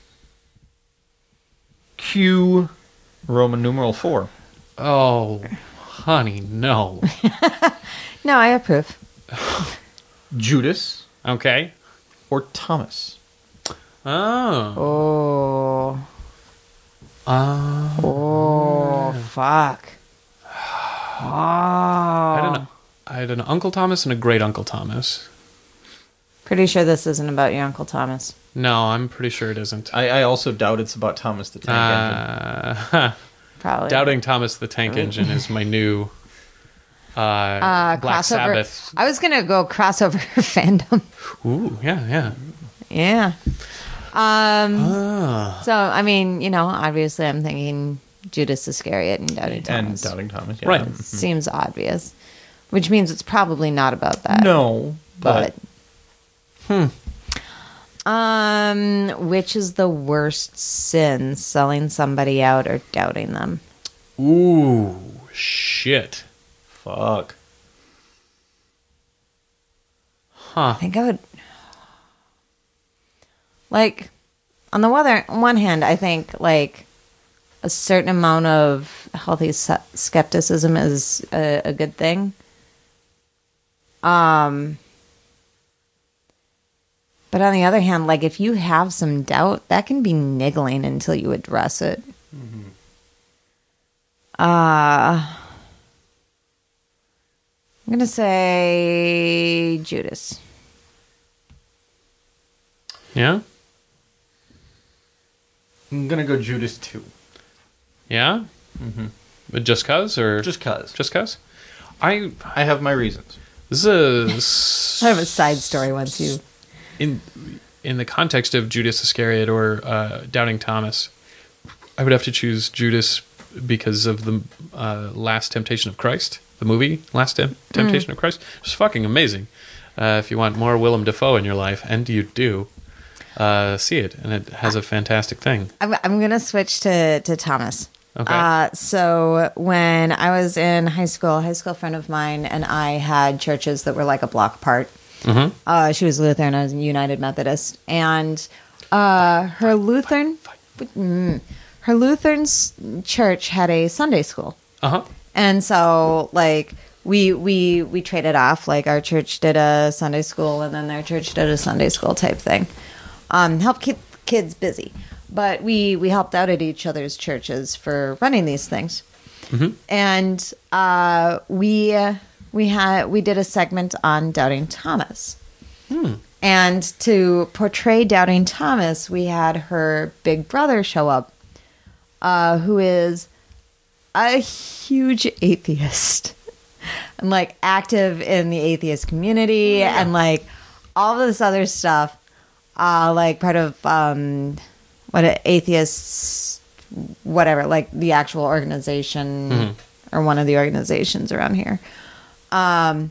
Q Roman numeral four. Oh, honey, no. No, I approve. Judas Okay. or Thomas? Oh. Oh. Uh, Oh, fuck. I don't Oh. know. I had an Uncle Thomas and a great Uncle Thomas. Pretty sure this isn't about your Uncle Thomas. No, I'm pretty sure it isn't. I, I also doubt it's about Thomas the Tank Engine. Uh, Probably. Doubting Thomas the Tank Engine is my new uh, Uh, Black crossover. Sabbath. I was gonna go crossover fandom. Ooh, yeah, yeah. Yeah. Um. Ah. So I mean, you know, obviously, I'm thinking Judas Iscariot and Doubting And Thomas. Doubting Thomas, yeah. Right. Seems obvious, which means it's probably not about that. No, but. but Hmm. Um, which is the worst sin? Selling somebody out or doubting them? Ooh, shit. fuck. Huh. I think I would. Like, on the other one hand, I think like a certain amount of healthy se- skepticism is a, a good thing. Um, but on the other hand, like if you have some doubt, that can be niggling until you address it. Uh, I'm gonna say Judas. Yeah? I'm gonna go Judas too. Yeah? Mm-hmm. But just cuz or Just cause. just cuz? I I have my reasons. this is I have a side story once you. in in the context of Judas Iscariot or uh, Doubting Thomas. I would have to choose Judas because of the uh, Last Temptation of Christ, the movie Last Tem- Temptation of Christ. It's fucking amazing. Uh, if you want more Willem Dafoe in your life, and you do, uh, see it, and it has a fantastic thing. I'm, I'm gonna switch to to Thomas. Okay. Uh, so when I was in high school, a high school friend of mine and I had churches that were like a block apart. Mhm. Uh, she was Lutheran, I was United Methodist, and uh, her Lutheran, mm, her Lutheran s- church had a Sunday school. Uh huh. And so, like, we we we traded off. Like, our church did a Sunday school, and then their church did a Sunday school type thing. Um, help keep kids busy, but we we helped out at each other's churches for running these things. And uh, we we had we did a segment on Doubting Thomas. And to portray Doubting Thomas, we had her big brother show up, uh, who is a huge atheist and like active in the atheist community and like all of this other stuff, uh, like part of um, what a atheists, whatever, like the actual organization or one of the organizations around here. Um,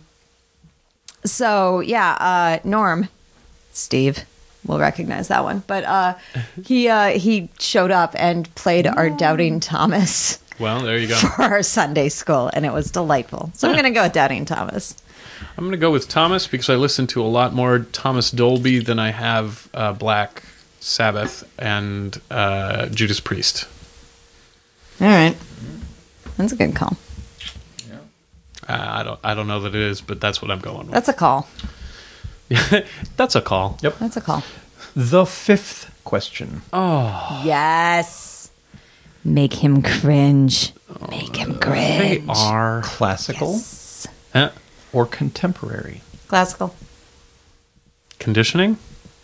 so yeah, uh, Norm, Steve will recognize that one, but uh, he uh, he showed up and played our Doubting Thomas. Well, there you go. For our Sunday school, and it was delightful. So I'm going to go with Doubting Thomas. I'm going to go with Thomas because I listen to a lot more Thomas Dolby than I have uh, Black Sabbath and uh, Judas Priest. All right, that's a good call. Uh, I don't. I don't know that it is, but that's what I'm going with. That's a call. That's a call. Yep. That's a call. The fifth question. Oh, Yes. Make him cringe. Make him they cringe. are Classical Huh? or contemporary? Classical. Conditioning.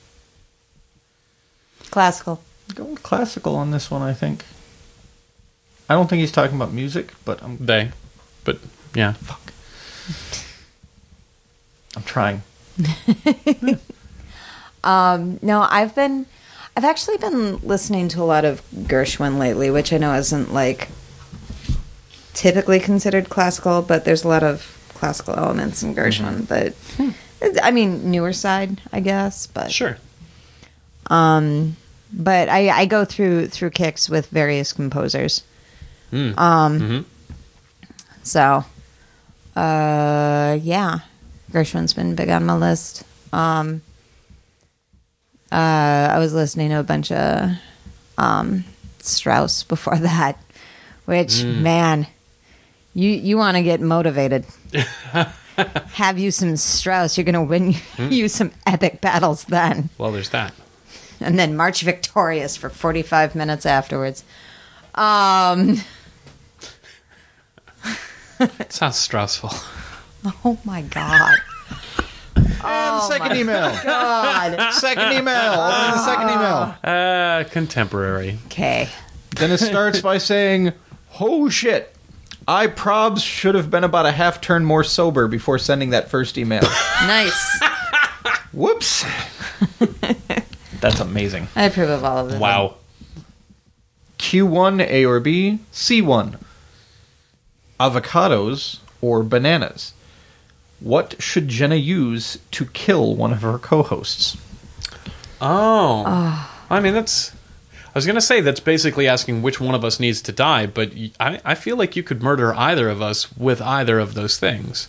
Classical. Going classical on this one, I think. I don't think he's talking about music, but I'm They, but yeah. fuck. I'm trying. Um, no, I've been, I've actually been listening to a lot of Gershwin lately, which I know isn't like typically considered classical, but there's a lot of classical elements in Gershwin. But I mean, newer side, I guess. But Sure. Um, but I, I go through through kicks with various composers. Mm. Um, Mhm. so, uh, yeah, Gershwin's been big on my list. Um, Uh, I was listening to a bunch of um, Strauss before that, which, man, you, you want to get motivated. Have you some Strauss, you're going to win you some epic battles then. Well, there's that. And then march victorious for forty-five minutes afterwards. Um, It sounds stressful. oh, my God. And second email. God. Second email. Opening the second email. Uh, contemporary. Okay. Dennis starts by saying, "Oh shit. I probs should have been about a half turn more sober before sending that first email." Nice. Whoops. That's amazing. I approve of all of this. Wow. Q one, A or B. C one. Avocados or bananas. What should Jenna use to kill one of her co-hosts? Oh. I mean, that's... I was going to say that's basically asking which one of us needs to die, but y- I, I feel like you could murder either of us with either of those things.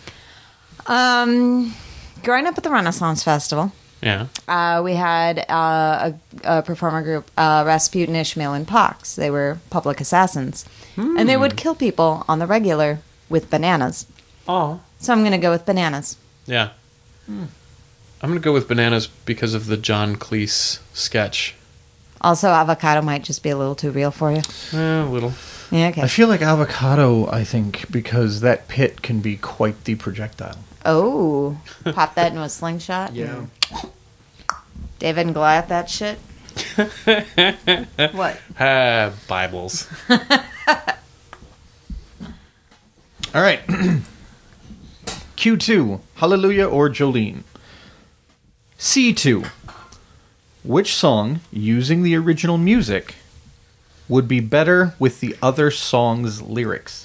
Um, growing up at the Renaissance Festival, Yeah. uh, we had uh, a, a performer group, uh, Rasputin, Ishmael, and Pox. They were public assassins. And they would kill people on the regular with bananas. Oh. So I'm going to go with bananas. Yeah. I'm going to go with bananas because of the John Cleese sketch. Also, avocado might just be a little too real for you. Eh, a little. Yeah, okay. I feel like avocado, I think, because that pit can be quite the projectile. Oh, pop that into a slingshot. Yeah. David and Goliath, that shit. What? Ah, Bibles. All right. Q two, Hallelujah or Jolene. C two, which song, using the original music, would be better with the other song's lyrics?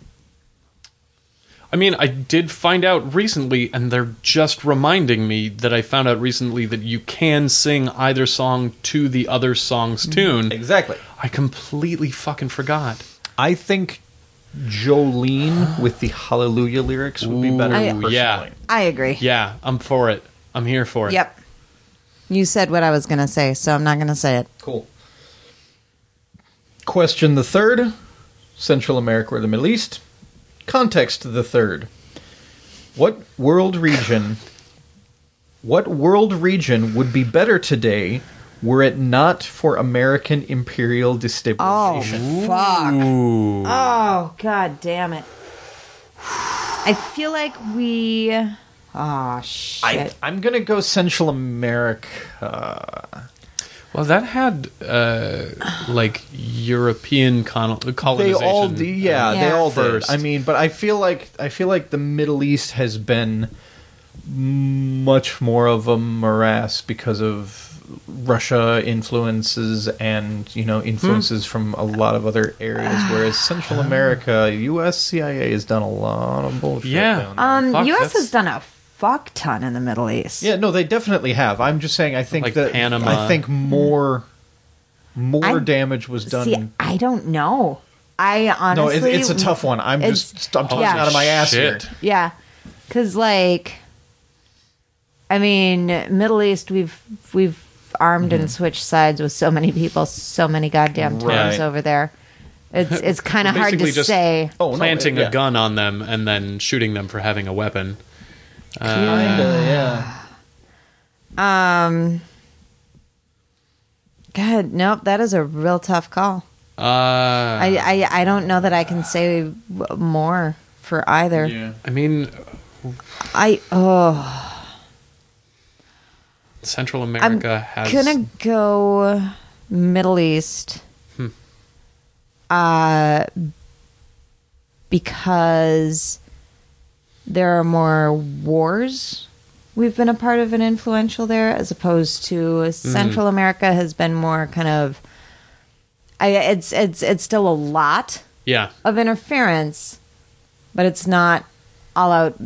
I mean, I did find out recently, and they're just reminding me that I found out recently that you can sing either song to the other song's tune. Exactly. I completely fucking forgot. I think Jolene with the Hallelujah lyrics would be better. Ooh, personally. yeah. I agree. Yeah, I'm for it. I'm here for it. Yep. You said what I was going to say, so I'm not going to say it. Cool. Question the third, Central America or the Middle East. Context the third. What world region What world region would be better today were it not for American imperial Oh, destabilization? fuck. Ooh. Oh, god damn it. I feel like we... Oh, shit. I, I'm gonna go Central America. Well, that had, uh, like, European con- colonization. They all, d- yeah, Yeah. they all First. did. I mean, but I feel like I feel like the Middle East has been much more of a morass because of Russia influences and, you know, influences from a lot of other areas. Whereas Central America, U S C I A has done a lot of bullshit. Yeah. down there. Um, Fuck, U S that's- has done a fuck ton in the Middle East. Yeah, no, they definitely have. I'm just saying. I think Like that Panama. I think more more I- damage was done. See, I don't know. I no, honestly... it, it's a tough one. I'm it's- just I'm talking yeah. out of my ass Shit. here. Yeah, because like, I mean, Middle East, we've we've armed and switched sides with so many people, so many goddamn times Right. over there. It's it's kind of hard to Basically just- say. Oh, no, Planting yeah. a gun on them and then shooting them for having a weapon. Kinda, yeah. Um, God, nope, that is a real tough call. Uh, I, I I don't know that I can say w- more for either. Yeah. I mean, I oh, Central I'm America has... gonna go Middle East. Hmm. Uh, because there are more wars we've been a part of and influential there, as opposed to Central America has been more kind of. I it's it's it's still a lot Yeah. of interference, but it's not all out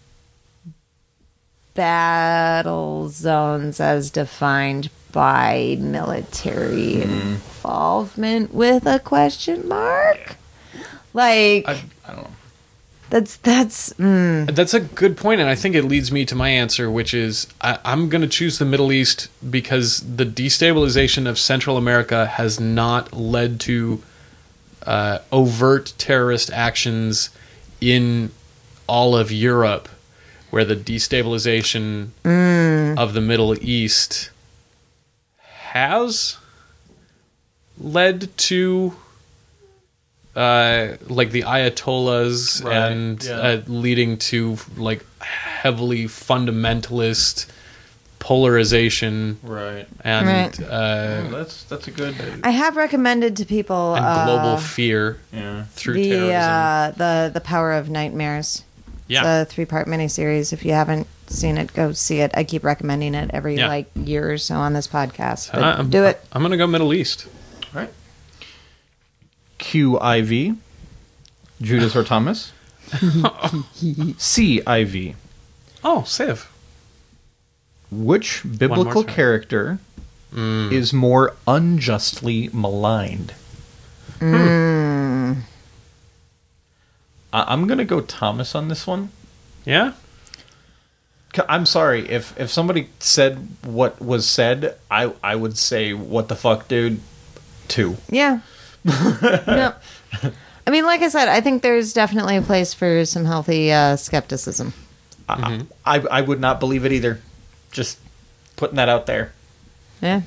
battle zones as defined by military involvement with a question mark. Like, I- I don't know. That's that's. Mm. That's a good point, and I think it leads me to my answer, which is I, I'm going to choose the Middle East because the destabilization of Central America has not led to uh, overt terrorist actions in all of Europe, where the destabilization Mm. of the Middle East has led to uh, like the Ayatollahs Right, and yeah. uh, leading to like heavily fundamentalist polarization Right. and Right. uh, That's that's a good. I have recommended to people and uh, global fear Yeah. through the terrorism. uh, the the Power of Nightmares. Yeah. It's a three part miniseries. If you haven't seen it, go see it. I keep recommending it every Yeah. like year or so on this podcast. But Uh, I'm, do it. I'm going to go Middle East. Right. Q I V, Judas or Thomas. C I V, Oh, Civ. which biblical time. character Mm. is more unjustly maligned? Mm. I- I'm gonna go Thomas on this one. Yeah? C- I'm sorry if if somebody said what was said, I I would say what the fuck, dude. Two. Yeah. No. I mean, like I said, I think there's definitely a place for some healthy uh, skepticism. I, I I would not believe it either. Just putting that out there. Yeah.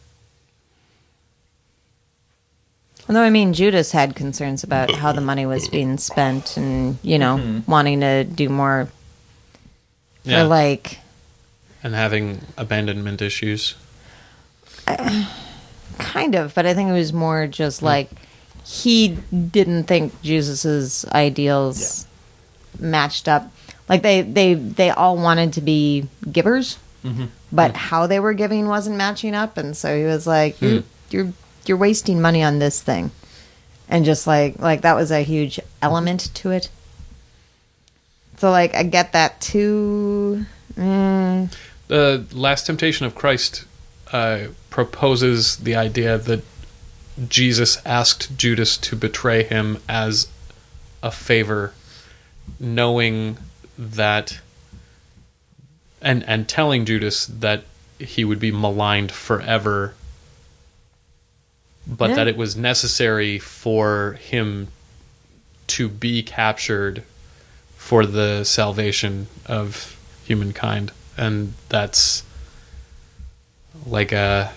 Although, I mean, Judas had concerns about how the money was being spent and, you know, wanting to do more Yeah. for, like, And having abandonment issues. kind of, but I think it was more just like he didn't think Jesus's ideals matched up. Like, they, they, they all wanted to be givers, but how they were giving wasn't matching up. And so he was like, you're, you're, you're wasting money on this thing. And just like, like that was a huge element to it. So like, I get that too. Mm, The Last Temptation of Christ uh, proposes the idea that Jesus asked Judas to betray him as a favor, knowing that, and and telling Judas that he would be maligned forever, but Yeah. that it was necessary for him to be captured for the salvation of humankind. And that's like a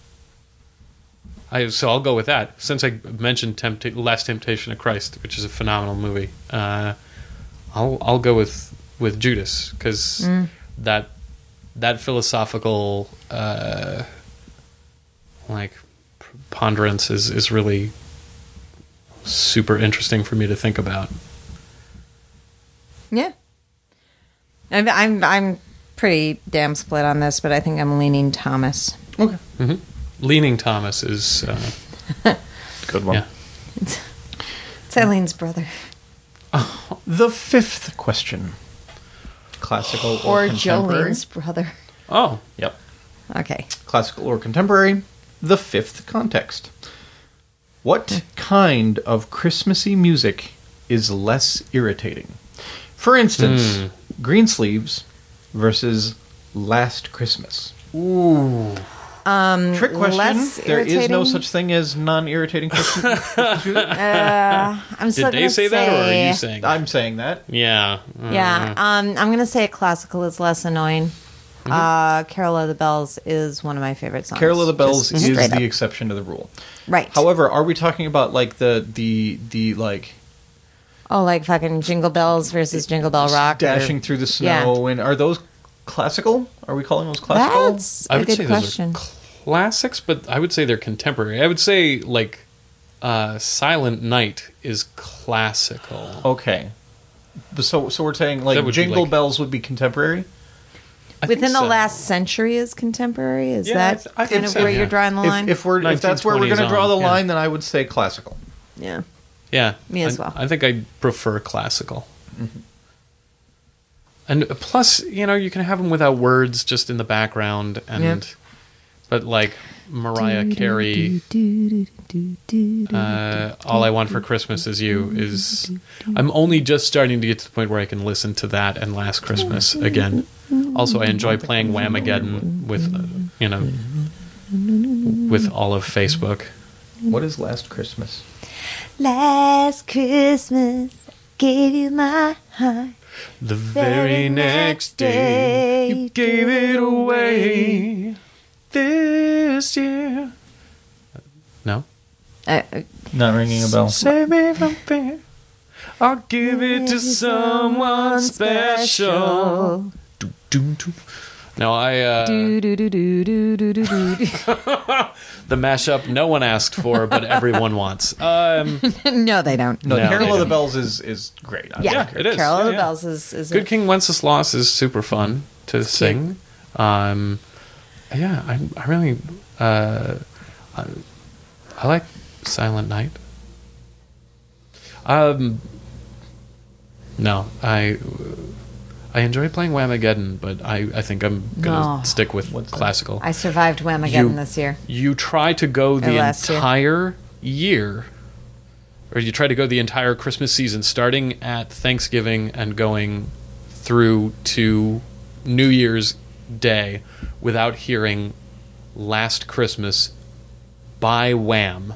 I so I'll go with that, since I mentioned Tempta- Last Temptation of Christ, which is a phenomenal movie. uh I'll I'll go with with Judas, because that that philosophical uh like ponderance is is really super interesting for me to think about. yeah. I'm, I'm, I'm pretty damn split on this, but I think I'm leaning Thomas. Okay. Leaning Thomas is uh, Good one. yeah. It's Eileen's brother. The fifth question. Classical or, Or contemporary? Jolene's brother. Oh, Yep. Okay. Classical or contemporary? The fifth context. What kind of Christmassy music is less irritating? For instance, Hmm. Greensleeves versus Last Christmas. ooh, Um, Trick question. less There is no irritating? such thing as non-irritating Christmas. Christmas music. Uh, I'm still did they gonna say that, or are you saying? that? I'm saying that. Yeah, Yeah, Uh, um, I'm gonna say classical is less annoying. Uh, Carol of the Bells is one of my favorite songs. Carol of the Bells Just is straight the up. exception to the rule. Right. However, are we talking about like the the the like Oh, like fucking Jingle Bells versus Jingle Bell Rock. dashing or- through the snow? And are those classical? Are we calling those classical? That's I a would good say question. those are classics, but I would say they're contemporary. I would say like uh, Silent Night is classical. Okay. But So so we're saying That like would be Jingle like- Bells would be contemporary? I think Within the so. last century is contemporary. Is Yeah, that I th- I kind think of so, where yeah. you're drawing the line? If, if we're if that's where we're going to nineteen twenties draw the on, yeah. line, then I would say classical. yeah. Yeah, Me as I- well. I think I prefer classical. And plus, you know, you can have them without words, just in the background, and Yeah. but like Mariah Carey, uh, All I Want for Christmas Is You is... I'm only just starting to get to the point where I can listen to that and Last Christmas again. Also, I enjoy playing Whamageddon with, uh, you know, with all of Facebook. What is Last Christmas? Last Christmas, gave you my heart. The very next day, you gave it away. This year. No? Uh, uh, Not ringing a bell. Save me from fear. I'll give it to someone special. Do, do, do. No, I, uh... do, do, do, do, do, do, do, do. the mashup no one asked for, but everyone wants. Um, No, they don't. No, No, Carol they of the don't. Bells is, is great. I Yeah, Yeah, it is. Carol of Yeah, the yeah. Bells is, is Good a- King Wenceslas is super fun to sing. Um, yeah, I, I really... Uh, I, I like Silent Night. Um, no, I... I enjoy playing Whamageddon, but I, I think I'm gonna No. stick with What's that? classical. I survived Whamageddon You- this year. You try to go the last year. entire year, or you try to go the entire Christmas season, starting at Thanksgiving and going through to New Year's Day, without hearing "Last Christmas" by Wham.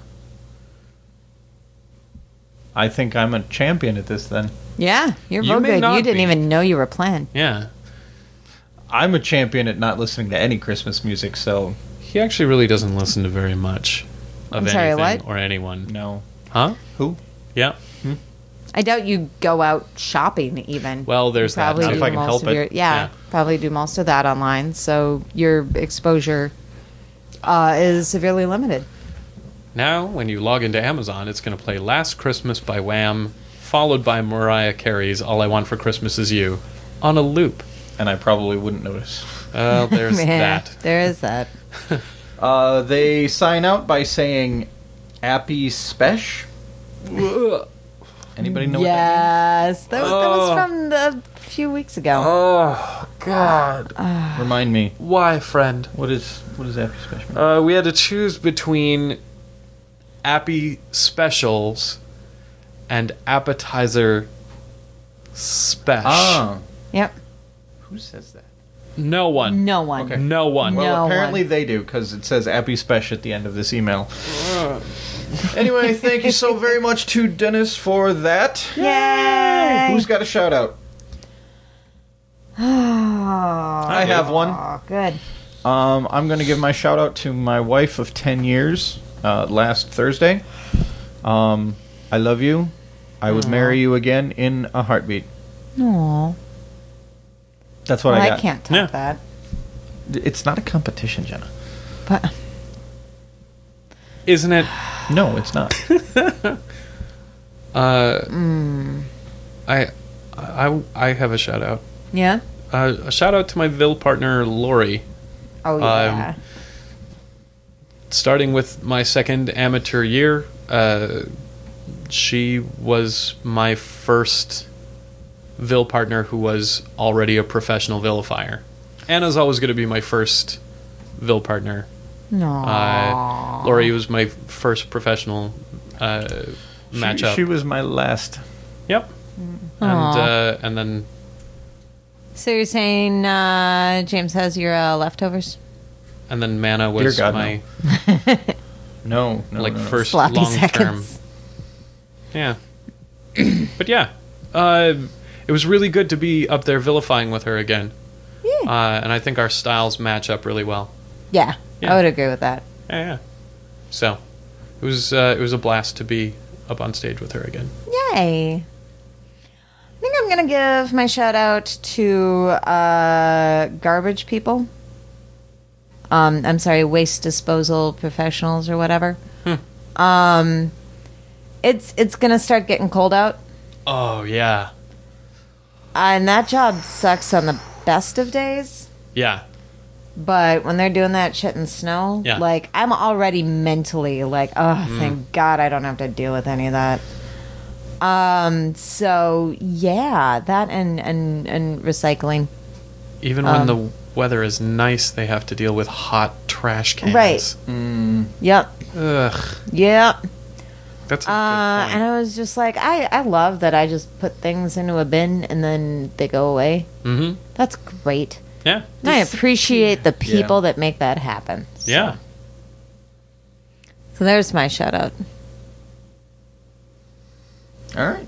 I think I'm a champion at this then. Yeah, you're You real may good. not You didn't be. even know you were playing. Yeah, I'm a champion at not listening to any Christmas music, so he actually really doesn't listen to very much of I'm sorry, anything what? or anyone. no. Huh? Who? Yeah. I doubt you go out shopping even. Well, there's You probably that. do too. If I can most help of it. your, yeah, Yeah. probably do most of that online. So your exposure uh, is severely limited. Now, when you log into Amazon, it's going to play "Last Christmas" by Wham, followed by Mariah Carey's "All I Want for Christmas Is You" on a loop. And I probably wouldn't notice. Well, there's Yeah, that. There is that. Uh, they sign out by saying "Appy Spesh." Anybody know Yes, that, was- that was Oh. from the, a few weeks ago. Oh, God. what that? Remind me. Why, friend? What is what is Appy Spesh mean? Uh, we had to choose between Appy Specials and Appetizer Spesh. Ah, Yep. who says that? No one. No one. Okay. No one. No. Well, apparently one. they do because it says "Appy Spesh" at the end of this email. Anyway, thank you so very much to Dennis for that. Yay! Who's got a shout out? Oh, I have one. oh, good. Um, I'm going to give my shout out to my wife of ten years uh, last Thursday. Um, I love you. I would marry you again in a heartbeat. Aw. That's what Well, I I, got. can't top Yeah. that. It's not a competition, Jenna. But Isn't it? No, it's not. Uh, Mm. I, I, I have a shout out. yeah. Uh, a shout out to my Ville partner, Lori. Oh yeah. Starting with my second amateur year, uh, she was my first Ville partner who was already a professional vilifier. Anna's always going to be my first Ville partner. no. Uh, Lori was my first professional uh, She, matchup. she was my last. Yep. And Aw. uh, and then So you're saying uh, James has your uh, leftovers? and then Mana was Dear God, my No, no, like no, no. first Sloppy long term. seconds. Yeah. But yeah, uh, it was really good to be up there vilifying with her again. Yeah. Uh, and I think our styles match up really well. Yeah, Yeah. I would agree with that. Yeah, yeah. So it was uh, it was a blast to be up on stage with her again. Yay. I think I'm going to give my shout out to uh, garbage people. Um, I'm sorry, waste disposal professionals or whatever. Hmm. Um, it's it's going to start getting cold out. Oh yeah, And that job sucks on the best of days. yeah. But when they're doing that shit in snow, Yeah. like, I'm already mentally like, oh, Mm. thank God I don't have to deal with any of that. Um, so yeah, that and, and, and recycling. Even when Um, the weather is nice, they have to deal with hot trash cans. Right. Yep. Ugh. Yep. That's a Uh, good and point. I was just like, I, I love that I just put things into a bin and then they go away. Mm-hmm. That's great. Yeah. And I appreciate the people Yeah. that make that happen. So. Yeah. So there's my shout out. All right.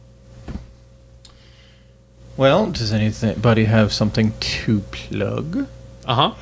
Well, does anybody have something to plug? Uh-huh.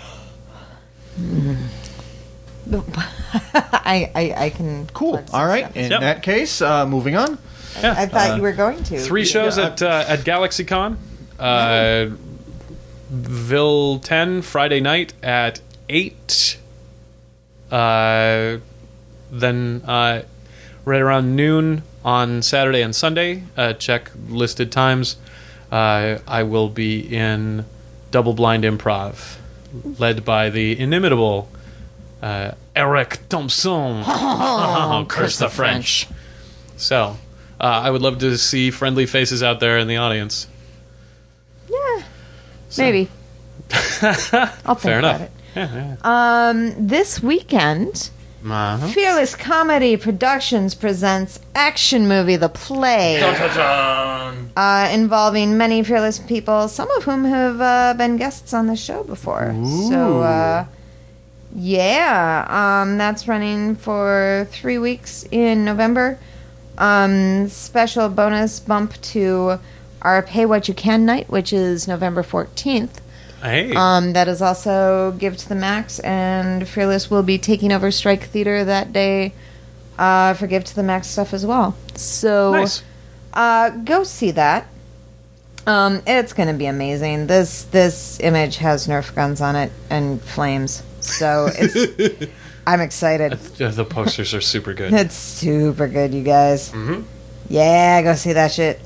I, I, I can. Cool. plug some All right. stuff. In Yep. that case, uh, moving on. Yeah. I thought you were going to. Three shows Yeah, at uh, at GalaxyCon. Uh, Ville ten Friday night at eight. Uh, then uh, right around noon on Saturday and Sunday. Uh, check listed times. Uh, I will be in Double Blind Improv, led by the inimitable uh, Eric Thompson. Curse the French. So, uh, I would love to see friendly faces out there in the audience. Yeah. Maybe. I'll think Fair about enough. it. Yeah, yeah. Um, this weekend, Uh-huh. Fearless Comedy Productions presents action movie The Play, uh, involving many fearless people, some of whom have uh, been guests on the show before. So, uh, yeah, um, that's running for three weeks in November. Um, special bonus bump to our Pay What You Can night, which is November fourteenth. Hey. Um, that is also Give to the Max, and Fearless will be taking over Strike Theater that day uh, for Give to the Max stuff as well. So Nice. uh, go see that. Um, it's going to be amazing. This this image has Nerf guns on it and flames, so it's, I'm excited. Yeah, the posters are super good. It's super good, you guys. Mm-hmm. Yeah, go see that shit.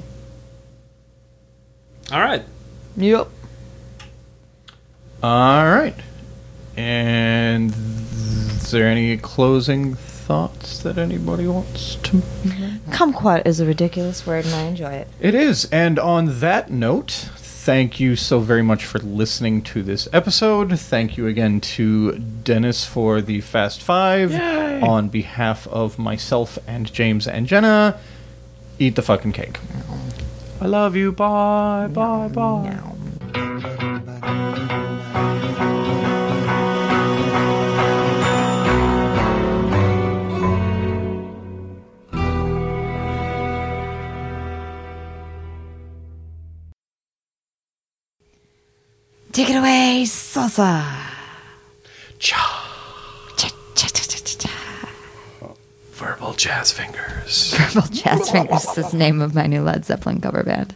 All right. Yep. All right. And is there any closing thoughts that anybody wants to make? Kumquat is a ridiculous word, and I enjoy it. It is. And on that note, thank you so very much for listening to this episode. Thank you again to Dennis for the Fast Five. Yay. On behalf of myself and James and Jenna, eat the fucking cake. I love you. Bye. Bye. Bye. Now. Take it away, salsa. Cha. Cha, cha, cha, cha, cha, cha. Verbal jazz fingers. Purple Jazz Fingers is the name of my new Led Zeppelin cover band.